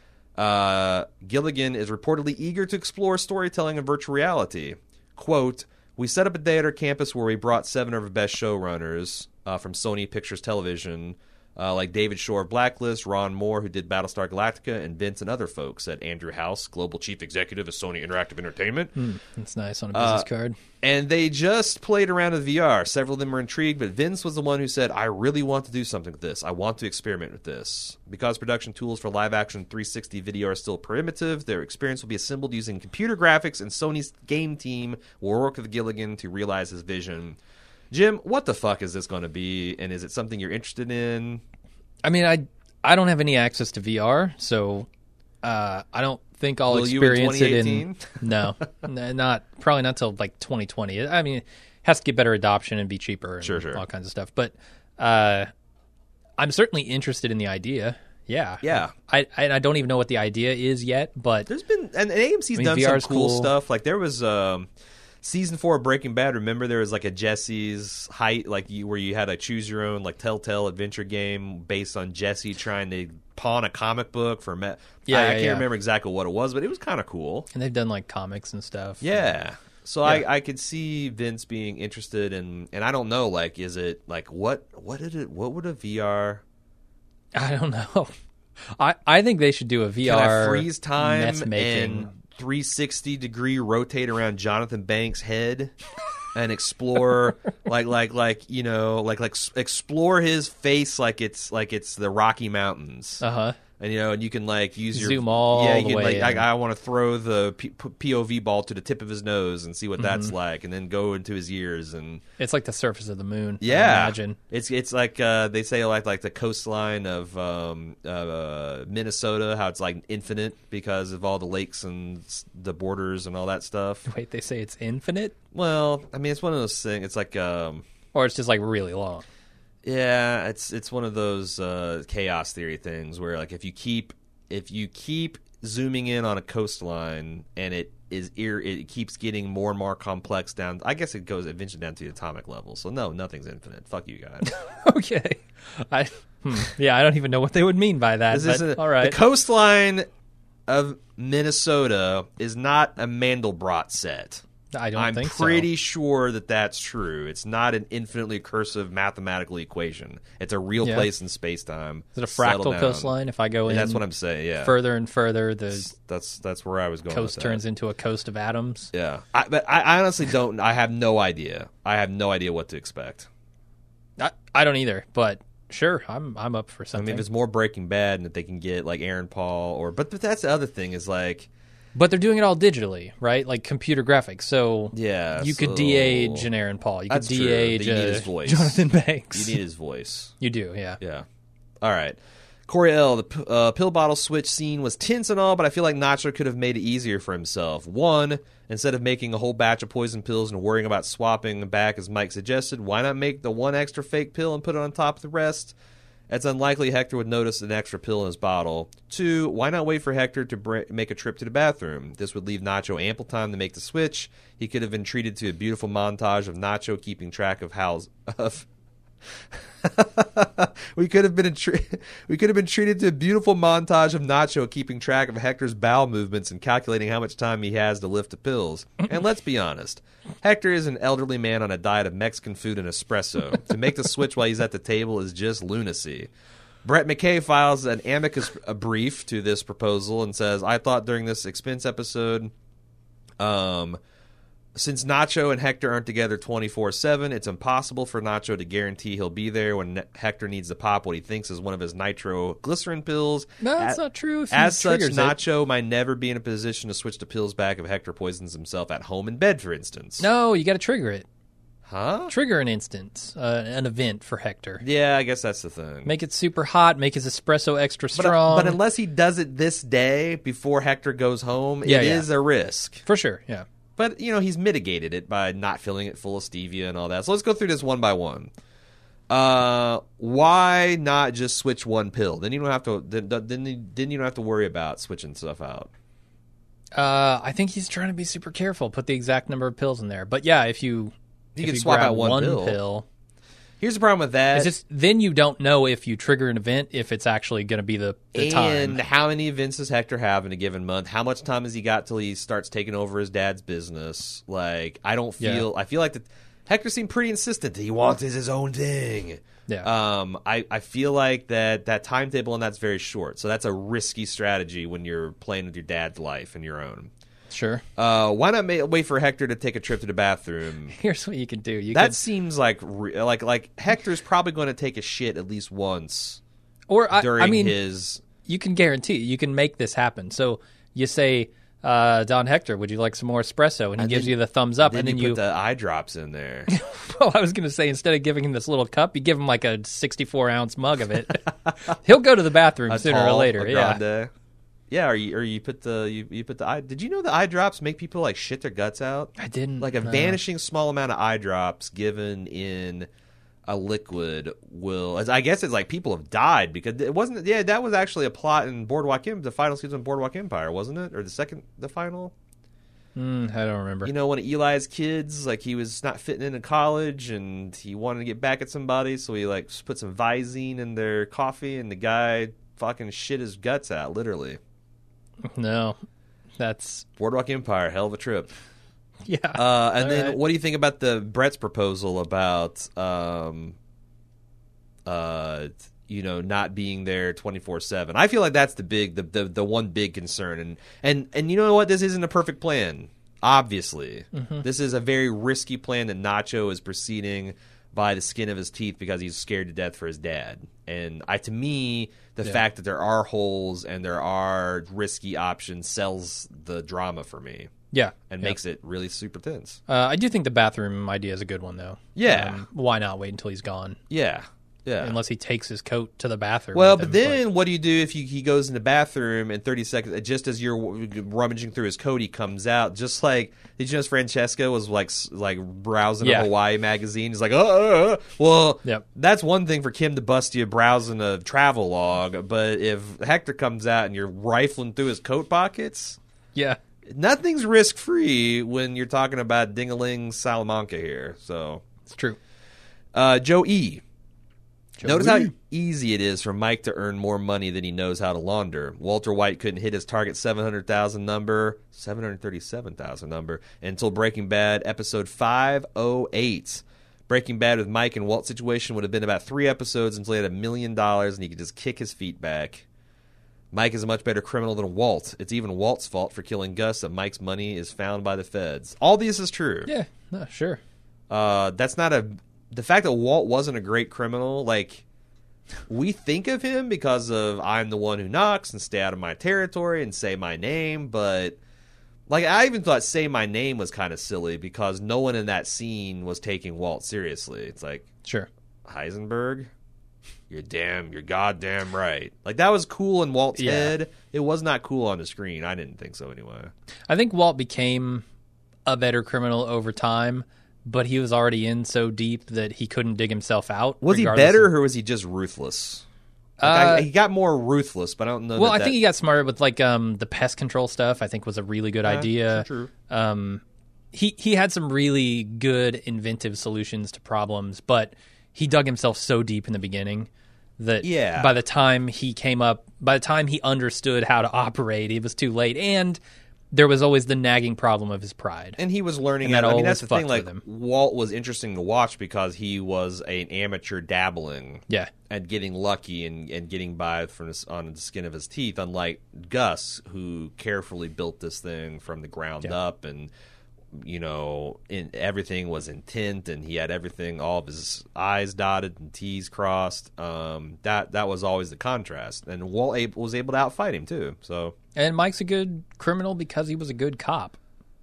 Uh, Gilligan is reportedly eager to explore storytelling in virtual reality. Quote, we set up a day at our campus where we brought seven of our best showrunners uh, from Sony Pictures Television, uh, like David Shore of Blacklist, Ron Moore, who did Battlestar Galactica, and Vince and other folks, said Andrew House, Global Chief Executive of Sony Interactive Entertainment.
Mm, that's nice on a business
uh,
card.
And they just played around with V R. Several of them were intrigued, but Vince was the one who said, I really want to do something with this. I want to experiment with this. Because production tools for live-action three sixty video are still primitive, their experience will be assembled using computer graphics, and Sony's game team will work with Gilligan to realize his vision. Jim, what the fuck is this going to be, and is it something you're interested in?
I mean, I I don't have any access to V R, so uh, I don't think I'll
Will
experience
you in
it in. No, n- not probably not till like twenty twenty. I mean, it has to get better adoption and be cheaper and
sure, sure.
all kinds of stuff. But uh, I'm certainly interested in the idea. Yeah,
yeah.
I, I I don't even know what the idea is yet, but
there's been and, and A M C's I mean, done
V R's
some cool,
cool
stuff. Like there was. Um, Season four of Breaking Bad, remember there was like a Jesse's height, like you, where you had a choose your own like Telltale adventure game based on Jesse trying to pawn a comic book for. Me-
yeah,
I,
yeah,
I can't
yeah.
remember exactly what it was, but it was kind of cool.
And they've done like comics and stuff.
Yeah, so
yeah.
I, I could see Vince being interested in, and I don't know, like, is it like what what did it what would a V R?
I don't know. I I think they should do a V R.
Can I freeze time
mess making.
and three sixty degree rotate around Jonathan Banks' head? and explore like like like you know like like s- explore his face like it's like it's the Rocky Mountains.
Uh huh.
And you know, and you can like use your
Zoom all
yeah. You
the
can
way
like
in.
I, I want to throw the P- P O V ball to the tip of his nose and see what that's
Mm-hmm.
like, and then go into his ears and
It's like the surface of the moon. I
yeah.
imagine.
It's it's like uh, they say like like the coastline of um, uh, Minnesota, how it's like infinite because of all the lakes and s- the borders and all that stuff.
Wait, they say it's infinite,
Well, I mean, it's one of those things. It's like um,
or it's just like really long.
yeah, it's it's one of those uh, chaos theory things where like if you keep if you keep zooming in on a coastline and it is ir- it keeps getting more and more complex down. I guess it goes eventually down to the atomic level. So no, nothing's infinite. Fuck you guys.
Okay. I hmm, yeah, I don't even know what they would mean by that.
This
But,
isn't
all right.
the coastline of Minnesota is not a Mandelbrot set.
I don't
I'm
think
pretty
so.
sure that that's true. It's not an infinitely cursive mathematical equation. It's a real
Yeah.
place in space time.
Is it a fractal coastline? If I go in,
And that's what I'm saying. Yeah,
further and further, the
that's that's where I was going.
coast
with that.
turns into a coast of atoms.
Yeah, I, but I, I honestly don't. I have no idea. I have no idea what to expect.
I, I don't either, but sure, I'm I'm up for
I
something.
mean, if it's more Breaking Bad and if they can get like Aaron Paul or, but but that's the other thing is like.
But they're doing it all digitally, right? Like computer graphics. So
Yeah,
you could
so-
de-age an Aaron Paul. You could
That's true,
de-age
but you need
uh,
his voice.
Jonathan Banks.
You need his voice.
You do, yeah.
Yeah. All right. Corey L., the p- uh, pill bottle switch scene was tense and all, but I feel like Nacho could have made it easier for himself. One, instead of making a whole batch of poison pills and worrying about swapping back as Mike suggested, why not make the one extra fake pill and put it on top of the rest? It's unlikely Hector would notice an extra pill in his bottle. Two, why not wait for Hector to br- make a trip to the bathroom? This would leave Nacho ample time to make the switch. He could have been treated to a beautiful montage of Nacho keeping track of Hal's... Of we could have been tre- we could have been treated to a beautiful montage of Nacho keeping track of Hector's bowel movements and calculating how much time he has to lift the pills. And let's be honest, Hector is an elderly man on a diet of Mexican food and espresso. To make the switch while he's at the table is just lunacy. Brett McKay files an amicus a brief to this proposal and says, "I thought during this expense episode, um." Since Nacho and Hector aren't together twenty-four seven, it's impossible for Nacho to guarantee he'll be there when Ne- Hector needs to pop what he thinks is one of his nitroglycerin pills.
No, that's
A-
not true. If he
As such,
triggers it.
Nacho might never be in a position to switch the pills back if Hector poisons himself at home in bed, for instance.
No, you got to trigger it.
Huh?
Trigger an instance, uh, an event for Hector.
Yeah, I guess that's the thing.
Make it super hot. Make his espresso extra
but,
strong.
but unless he does it this day before Hector goes home,
Yeah,
it
yeah.
is a risk.
for sure, yeah.
But, you know, he's mitigated it by not filling it full of stevia and all that. So let's go through this one by one. Uh, why not just switch one pill? Then you don't have to. Then, then, then you don't have to worry about switching stuff out.
Uh, I think he's trying to be super careful. Put the exact number of pills in there. But yeah, if you
You
if
can swap
grab
out one pill.
pill,
Here's the problem with that.
it's just then you don't know if you trigger an event if it's actually going to be the, the
and
time.
how many events does Hector have in a given month? How much time has he got till he starts taking over his dad's business? Like, I don't feel. I feel like that Hector seemed pretty insistent that he wants his own thing.
Yeah.
Um, I, I feel like that that timetable and that's very short. So that's a risky strategy when you're playing with your dad's life and your own.
Sure.
Uh, why not ma- wait for Hector to take a trip to the bathroom?
Here's what you can do. You
That
could,
seems like re- like like Hector's probably going to take a shit at least once
or I,
during
I mean,
his.
you can guarantee you can make this happen. So you say, uh, Don Hector, would you like some more espresso? And he
And
gives
then-
you the thumbs up,
Then
and then
you
you.
put the eye drops in there.
Well, I was going to say instead of giving him this little cup, you give him like a sixty-four ounce mug of it. He'll go to the bathroom
A
sooner
tall,
or later.
a
Yeah.
grande. Yeah, or you, or you put the you, you put the eye. Did you know the eye drops make people like shit their guts out?
I didn't
Like a
no.
vanishing small amount of eye drops given in a liquid will. As I guess it's like people have died because it wasn't. Yeah, that was actually a plot in Boardwalk Empire, the final season of Boardwalk Empire, wasn't it? Or the second, the final.
Mm, I don't remember.
You know, one of Eli's kids, like he was not fitting into college and he wanted to get back at somebody, so he like put some Visine in their coffee, and the guy fucking shit his guts out, literally.
No, that's
Boardwalk Empire, hell of a trip.
yeah.
Uh, and
All
then,
right.
what do you think about the Brett's proposal about, um, uh, you know, not being there twenty-four seven? I feel like that's the big, the, the the one big concern, and and and you know what? This isn't a perfect plan. Obviously.
Mm-hmm.
This is a very risky plan that Nacho is proceeding by the skin of his teeth because he's scared to death for his dad. And I, to me, the
Yeah.
fact that there are holes and there are risky options sells the drama for me
Yeah.
and
yeah.
makes it really super tense.
Uh, I do think the bathroom idea is a good one, though.
Yeah.
Um, why not wait until he's gone?
Yeah. Yeah.
Unless he takes his coat to the bathroom.
Well,
with
but
him,
then what do you do if you, he goes in the bathroom and thirty seconds, just as you're rummaging through his coat, he comes out. Just like, did you notice Francesco was like s- like browsing
Yeah.
a Hawaii magazine? He's like, oh, uh, uh. Well,
Yep.
that's one thing for Kim to bust you browsing a travel log. But if Hector comes out and you're rifling through his coat pockets,
yeah.
nothing's risk free when you're talking about Ding-a-ling Salamanca here. So,
It's true.
uh, Joe E. Notice how
Joey.
easy it is for Mike to earn more money than he knows how to launder. Walter White couldn't hit his target seven hundred thousand number, seven hundred thirty-seven thousand number, until Breaking Bad episode five oh eight. Breaking Bad with Mike and Walt situation would have been about three episodes until he had a million dollars and he could just kick his feet back. Mike is a much better criminal than Walt. It's even Walt's fault for killing Gus that Mike's money is found by the feds. All this is true.
Yeah. No, sure.
Uh, that's not a... The fact that Walt wasn't a great criminal, like, we think of him because of I'm the one who knocks and stay out of my territory and say my name, but, like, I even thought say my name was kind of silly because no one in that scene was taking Walt seriously. It's like,
Sure.
Heisenberg? You're damn, you're goddamn right. Like, that was cool in Walt's
Yeah.
head. It was not cool on the screen. I didn't think so anyway.
I think Walt became a better criminal over time, but he was already in so deep that he couldn't dig himself out.
Was he
regardless
better
of-
or was he just ruthless? Like,
Uh,
I, he got more ruthless, but I don't know.
well,
that
I
that,
think he got smarter with like um, the pest control stuff. I think was a really good
Yeah,
idea.
true.
Um, he he had some really good inventive solutions to problems, but he dug himself so deep in the beginning that
Yeah.
by the time he came up, by the time he understood how to operate, it was too late. And there was always the nagging problem of his pride.
And he was learning.
And that
I mean,
always
that's the thing.
fucked
Like
with him.
Walt was interesting to watch because he was an amateur dabbling
Yeah,
and getting lucky and, and getting by from his, on the skin of his teeth. Unlike Gus, who carefully built this thing from the ground
Yeah.
up, and you know, in, everything was intent, and he had everything, all of his I's dotted and T's crossed. Um, that that was always the contrast, and Walt ab- was able to outfight him too. So
and Mike's a good criminal because he was a good cop.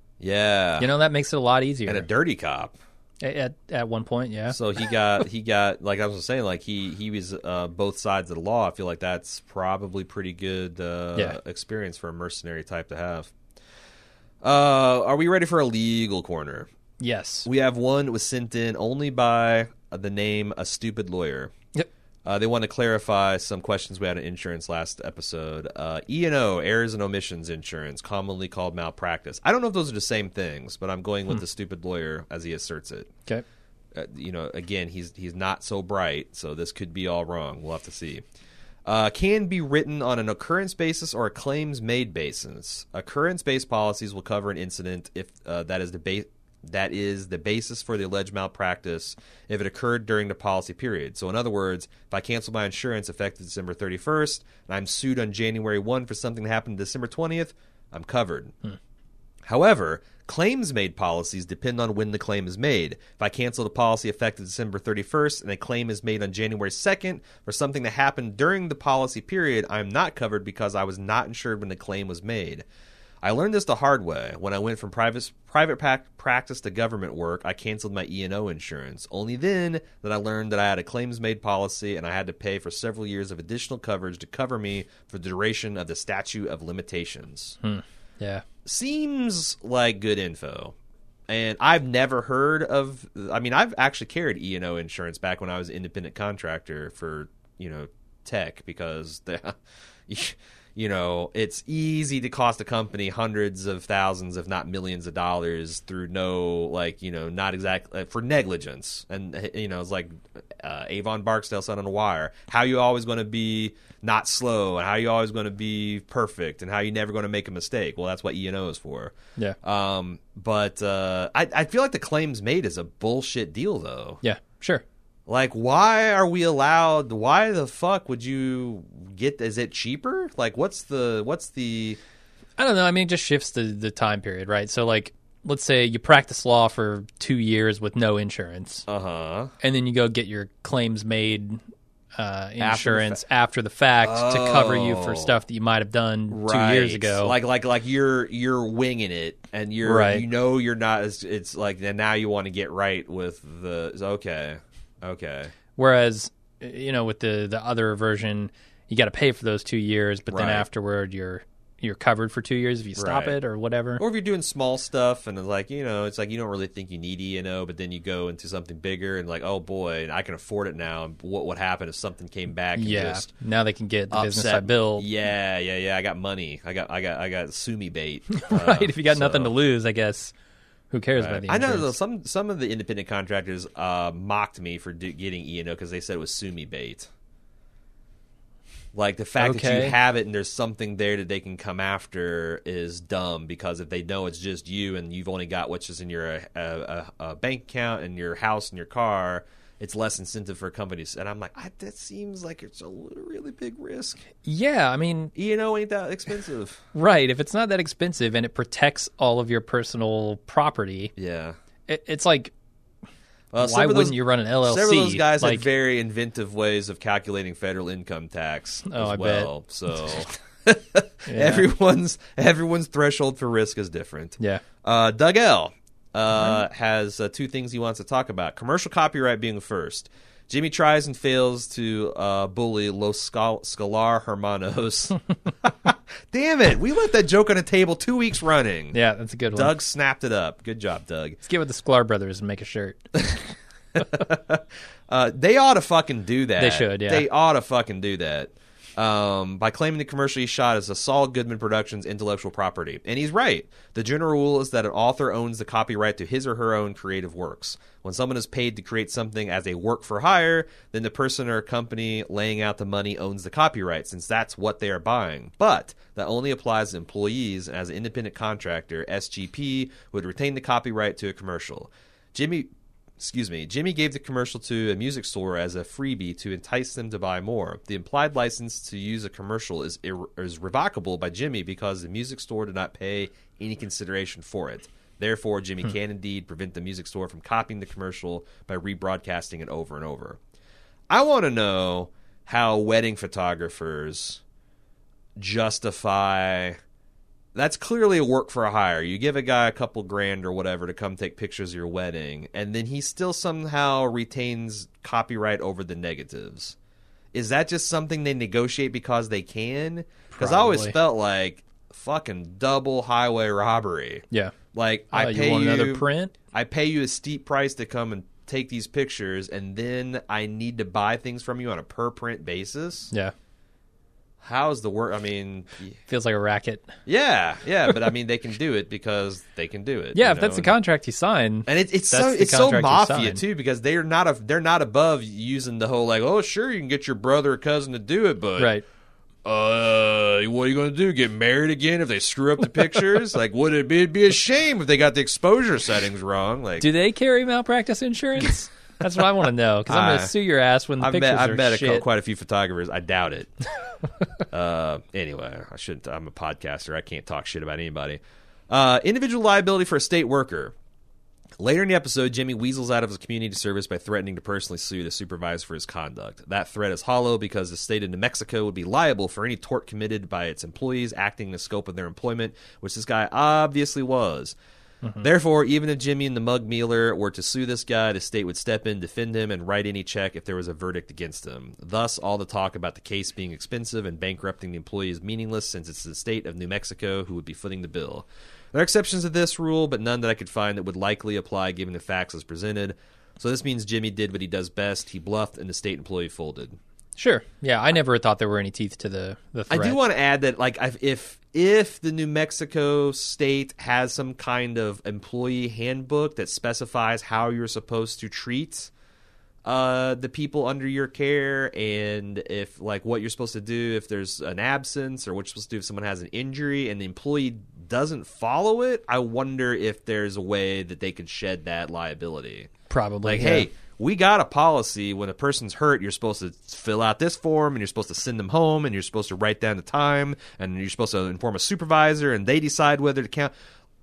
yeah,
You know, that makes it a lot easier.
and a dirty cop.
At at one point, yeah.
So he got he got like I was saying, like he he was uh, both sides of the law. I feel like that's probably pretty good uh,
Yeah.
experience for a mercenary type to have. Uh, are we ready for a legal corner?
Yes.
We have one that was sent in only by uh, the name A Stupid Lawyer.
Yep.
Uh, they want to clarify some questions we had on insurance last episode. Uh, E and O, errors and omissions insurance, commonly called malpractice. I don't know if those are the same things, but I'm going with the stupid lawyer as he asserts it.
Okay.
Uh, you know, again, he's he's not so bright, so this could be all wrong. We'll have to see. Uh, can be written on an occurrence basis or a claims made basis. Occurrence based policies will cover an incident if uh, that is the ba- that is the basis for the alleged malpractice if it occurred during the policy period. So, in other words, if I cancel my insurance effective December thirty-first and I'm sued on January first for something that happened December twentieth, I'm covered.
Hmm.
However, claims-made policies depend on when the claim is made. If I cancel the policy effective December thirty-first and a claim is made on January second for something that happened during the policy period, I am not covered because I was not insured when the claim was made. I learned this the hard way. When I went from private private pac- practice to government work, I canceled my E and O insurance. Only then that I learned that I had a claims-made policy and I had to pay for several years of additional coverage to cover me for the duration of the statute of limitations.
Hmm. Yeah.
Seems like good info. And I've never heard of, I mean, I've actually carried E and O insurance back when I was an independent contractor for, you know, tech because, the, you know, it's easy to cost a company hundreds of thousands, if not millions of dollars through no, like, you know, not exactly, for negligence. And, you know, it's like uh, Avon Barksdale said on The Wire, how you always going to be not slow and how you always going to be perfect and how you never going to make a mistake. Well, that's what E and O is for.
Yeah.
Um, but uh, I, I feel like the claims made is a bullshit deal, though.
Yeah. Sure.
Like, why are we allowed? Why the fuck would you get? Is it cheaper? Like, what's the what's the?
I don't know. I mean, it just shifts the, the time period, right? So, like, let's say you practice law for two years with no insurance,
Uh huh.
and then you go get your claims made uh, insurance
fa-
after the fact to cover you for
Oh.
stuff that you might have done
Right.
two years ago.
Like like like you're you're winging it, and you're
Right.
you know you're not. It's, it's like then now you want to get right with the. Okay. Okay.
Whereas, you know, with the the other version, you got to pay for those two years, but then
Right.
afterward, you're you're covered for two years if you stop
Right.
it or whatever.
Or if you're doing small stuff and it's like, you know, it's like you don't really think you need E and O, but then you go into something bigger and like, oh boy, I can afford it now. And what would happen if something came back and
Yeah,
just
now they can get the business I
upset?
built.
Yeah, yeah, yeah. I got money. I got, I got, I got sue me bait.
Right, if you got
so-
nothing to lose, I guess. Who cares
Right.
about the
I know
insurance?
though, some some of the independent contractors uh, mocked me for do, getting E and O because they said it was sue me bait. Like the fact that
Okay.
you have it and there's something there that they can come after is dumb because if they know it's just you and you've only got what's just in your uh, uh, uh, bank account and your house and your car, it's less incentive for companies. And I'm like, I, that seems like it's a little, really big risk.
Yeah, I mean,
E and O ain't that expensive.
right. If it's not that expensive and it protects all of your personal property,
Yeah.
it, it's like,
Well,
why
some of
wouldn't
those-
you run an L L C?
Several of those guys
like,
had very inventive ways of calculating federal income tax
Oh,
as
I bet.
well. So
yeah.
everyone's everyone's threshold for risk is different.
Yeah.
Uh, Doug L. Uh, has uh, two things he wants to talk about. Commercial copyright being the first. Jimmy tries and fails to uh, bully Los Scal- Scalar Hermanos. Damn it! We left that joke on the table two weeks running.
Yeah, that's a good one.
Doug snapped it up. Good job, Doug.
Let's get with the Sklar brothers and make a shirt.
Uh, they ought to fucking do that.
They should, yeah.
They ought to fucking do that. Um, by claiming the commercial he shot as a Saul Goodman Productions intellectual property. And he's right. The general rule is that an author owns the copyright to his or her own creative works. When someone is paid to create something as a work for hire, then the person or company laying out the money owns the copyright, since that's what they are buying. But that only applies to employees, and as an independent contractor, S G P would retain the copyright to a commercial. Jimmy... Excuse me. Jimmy gave the commercial to a music store as a freebie to entice them to buy more. The implied license to use a commercial is ir- is revocable by Jimmy because the music store did not pay any consideration for it. Therefore, Jimmy
Hmm.
can indeed prevent the music store from copying the commercial by rebroadcasting it over and over. I want to know how wedding photographers justify... That's clearly a work for a hire. You give a guy a couple grand or whatever to come take pictures of your wedding, and then he still somehow retains copyright over the negatives. Is that just something they negotiate because they can? Because I always
Probably.
felt like fucking double highway robbery.
Yeah.
Like,
Uh,
I
you
pay
want
you
another print?
I pay you a steep price to come and take these pictures, and then I need to buy things from you on a per print basis.
Yeah.
How's the work? I mean, y-
Feels like a racket.
yeah, yeah, but I mean, they can do it because they can do it.
Yeah,
you
if that's the
know?
contract you sign.
And it, it's
that's
so
the
it's so
contract you
mafia
sign.
too because they're not a they're not above using the whole like, oh sure you can get your brother or cousin to do it, but
Right.
uh, what are you going to do? Get married again if they screw up the pictures? Like, would it be? It'd be a shame if they got the exposure settings wrong. Like,
Do they carry malpractice insurance? That's what I want to know, because I'm going
I-
to sue your ass when the
I've
pictures
met I've
are
met a,
shit.
quite a few photographers. I doubt it. uh, anyway, I shouldn't. I'm a podcaster. I can't talk shit about anybody. Uh, individual liability for a state worker. Later in the episode, Jimmy weasels out of his community service by threatening to personally sue the supervisor for his conduct. That threat is hollow because the state of New Mexico would be liable for any tort committed by its employees acting in the scope of their employment, which this guy obviously was.
Mm-hmm.
Therefore, even if Jimmy and the mug mealer were to sue this guy, the state would step in, defend him, and write any check if there was a verdict against him. Thus, all the talk about the case being expensive and bankrupting the employee is meaningless, since it's the state of New Mexico who would be footing the bill. There are exceptions to this rule, but none that I could find that would likely apply given the facts as presented. So this means Jimmy did what he does best. He bluffed, and the state employee folded.
Sure. Yeah, I never thought there were any teeth to the, the threat.
I do want to add that, like, I've- if if the New Mexico state has some kind of employee handbook that specifies how you're supposed to treat uh, the people under your care, and if like what you're supposed to do if there's an absence, or what you're supposed to do if someone has an injury, and the employee doesn't follow it, I wonder if there's a way that they could shed that liability.
Probably.
Like,
yeah.
hey, we got a policy when a person's hurt, you're supposed to fill out this form, and you're supposed to send them home, and you're supposed to write down the time, and you're supposed to inform a supervisor, and they decide whether to count.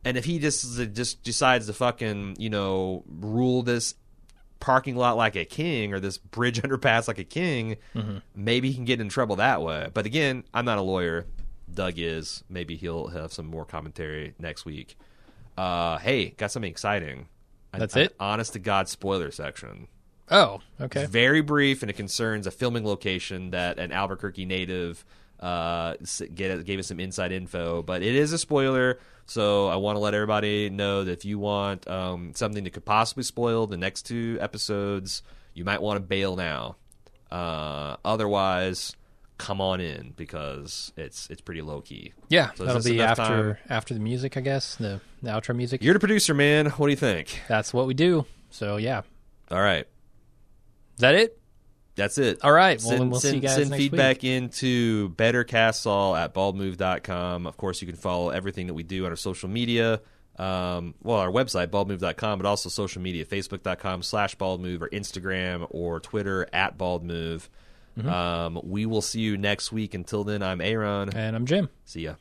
And if he just just decides to fucking, you know, rule this parking lot like a king or this bridge underpass like a king, mm-hmm. maybe he can get in trouble that way. But again, I'm not a lawyer. Doug is. Maybe he'll have some more commentary next week. Uh, hey, got something exciting.
That's
an,
it?
An honest to God spoiler section.
Oh, okay.
It's very brief, and it concerns a filming location that an Albuquerque native uh, get, gave us some inside info. But it is a spoiler. So I want to let everybody know that if you want um, something that could possibly spoil the next two episodes, you might want to bail now. Uh, otherwise, come on in because it's it's pretty low key.
Yeah,
so
that'll be after
time?
after the music, I guess, the, the outro music.
You're the producer, man. What do you think?
That's what we do. So yeah.
All right.
Is that it?
That's it.
All right. Well,
send,
then we'll
send,
see you guys
send
next
feedback
week.
into bettercastsaul at baldmove dot com. Of course, you can follow everything that we do on our social media. Um, well, our website, baldmove dot com, but also social media, facebook dot com slash baldmove or Instagram or Twitter at baldmove. Mm-hmm. Um, we will see you next week. Until then, I'm Aaron.
And I'm Jim.
See ya.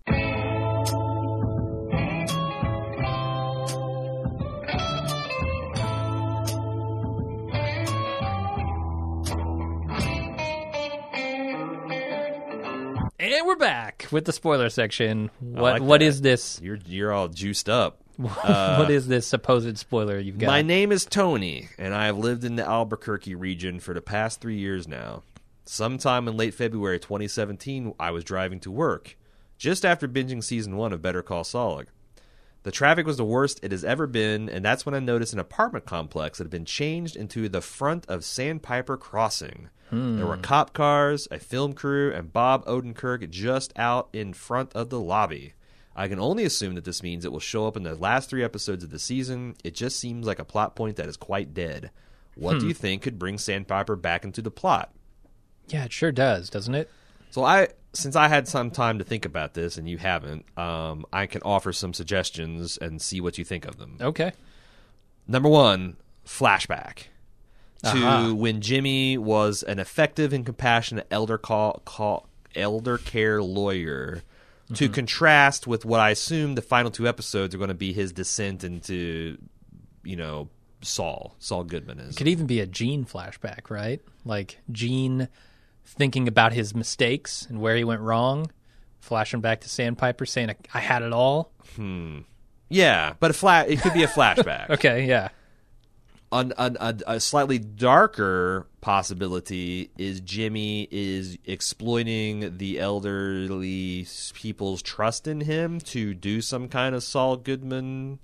And we're back with the spoiler section. What
like
what
that.
is this?
You're you're all juiced up.
Uh, what is this supposed spoiler you've got?
My name is Tony, and I have lived in the Albuquerque region for the past three years now. Sometime in late February twenty seventeen, I was driving to work, just after binging season one of Better Call Saul. The traffic was the worst it has ever been, and that's when I noticed an apartment complex that had been changed into the front of Sandpiper Crossing. Hmm. There were cop cars, a film crew, and Bob Odenkirk just out in front of the lobby. I can only assume that this means it will show up in the last three episodes of the season. It just seems like a plot point that is quite dead. What hmm. do you think could bring Sandpiper back into the plot?
Yeah, it sure does, doesn't it?
So I, since I had some time to think about this and you haven't, um, I can offer some suggestions and see what you think of them.
Okay.
Number one, flashback to
uh-huh.
when Jimmy was an effective and compassionate elder call, call elder care lawyer. Mm-hmm. To contrast with what I assume the final two episodes are going to be his descent into, you know, Saul. Saul Goodman is.
It could even be a Gene flashback, right? Like Gene thinking about his mistakes and where he went wrong, flashing back to Sandpiper saying, I, I had it all.
Hmm. Yeah, but a flat. It could be a flashback.
Okay, yeah.
An, an, a, a slightly darker possibility is Jimmy is exploiting the elderly people's trust in him to do some kind of Saul Goodman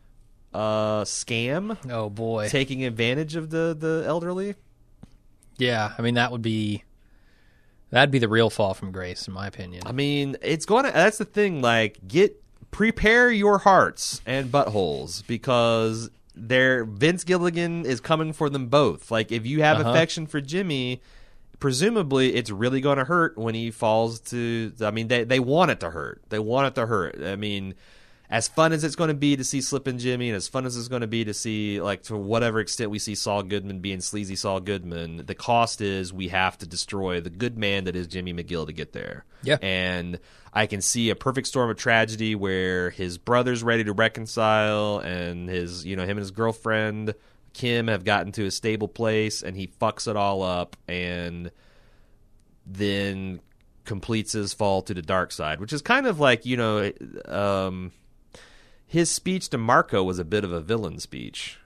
uh, scam.
Oh, boy.
Taking advantage of the, the elderly.
Yeah, I mean, that would be... That'd be the real fall from grace, in my opinion.
I mean, it's going to... That's the thing, like, get... Prepare your hearts and buttholes, because... There, Vince Gilligan is coming for them both. Like, if you have uh-huh. affection for Jimmy, presumably it's really going to hurt when he falls to... I mean, they, they want it to hurt. They want it to hurt. I mean, as fun as it's going to be to see Slippin' Jimmy, and as fun as it's going to be to see, like, to whatever extent we see Saul Goodman being sleazy Saul Goodman, the cost is we have to destroy the good man that is Jimmy McGill to get there.
Yeah.
And... I can see a perfect storm of tragedy where his brother's ready to reconcile, and his, you know, him and his girlfriend Kim have gotten to a stable place, and he fucks it all up, and then completes his fall to the dark side, which is kind of like, you know, um, his speech to Marco was a bit of a villain speech.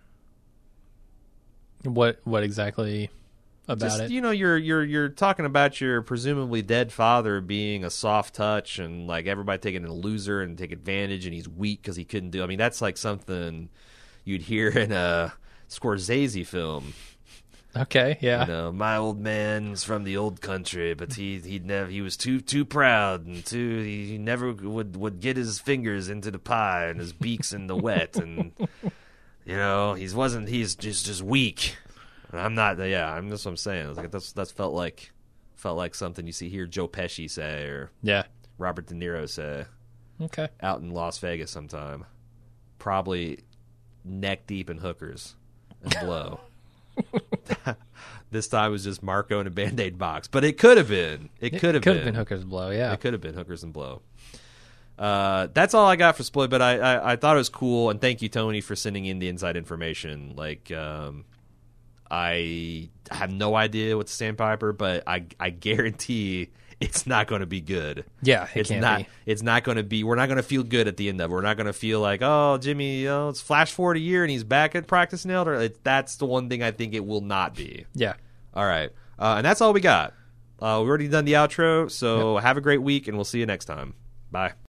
What? What exactly? About
Just,
it.
You know, you're you're you're talking about your presumably dead father being a soft touch, and like everybody taking a loser and take advantage, and he's weak because he couldn't do. I mean, that's like something you'd hear in a Scorsese film.
Okay, yeah.
You know, my old man's from the old country, but he he never he was too too proud and too he never would would get his fingers into the pie and his beaks in the wet, and you know he wasn't he's just just weak. I'm not. Yeah, I'm that's what I'm saying. Like that's that's felt like felt like something you see here Joe Pesci say or
yeah
Robert De Niro say.
Okay.
Out in Las Vegas sometime, probably neck deep in hookers and blow. This time it was just Marco in a Band-Aid box, but it could have been. It,
it
could have
could
been.
have been hookers and blow. Yeah,
it could have been hookers and blow. uh, that's all I got for Sploit. But I, I, I thought it was cool, and thank you, Tony, for sending in the inside information. Like, um, I have no idea what's Sandpiper, but I I guarantee it's not going to be good.
Yeah, it
it's
can't
not.
be.
It's not going to be. We're not going to feel good at the end of it. We're not going to feel like, oh, Jimmy, you know, it's flash forward a year and he's back at practice now. Or it, that's the one thing I think it will not be.
Yeah.
All right, uh, and that's all we got. Uh, we've already done the outro, so
yep.
have a great week, and we'll see you next time. Bye.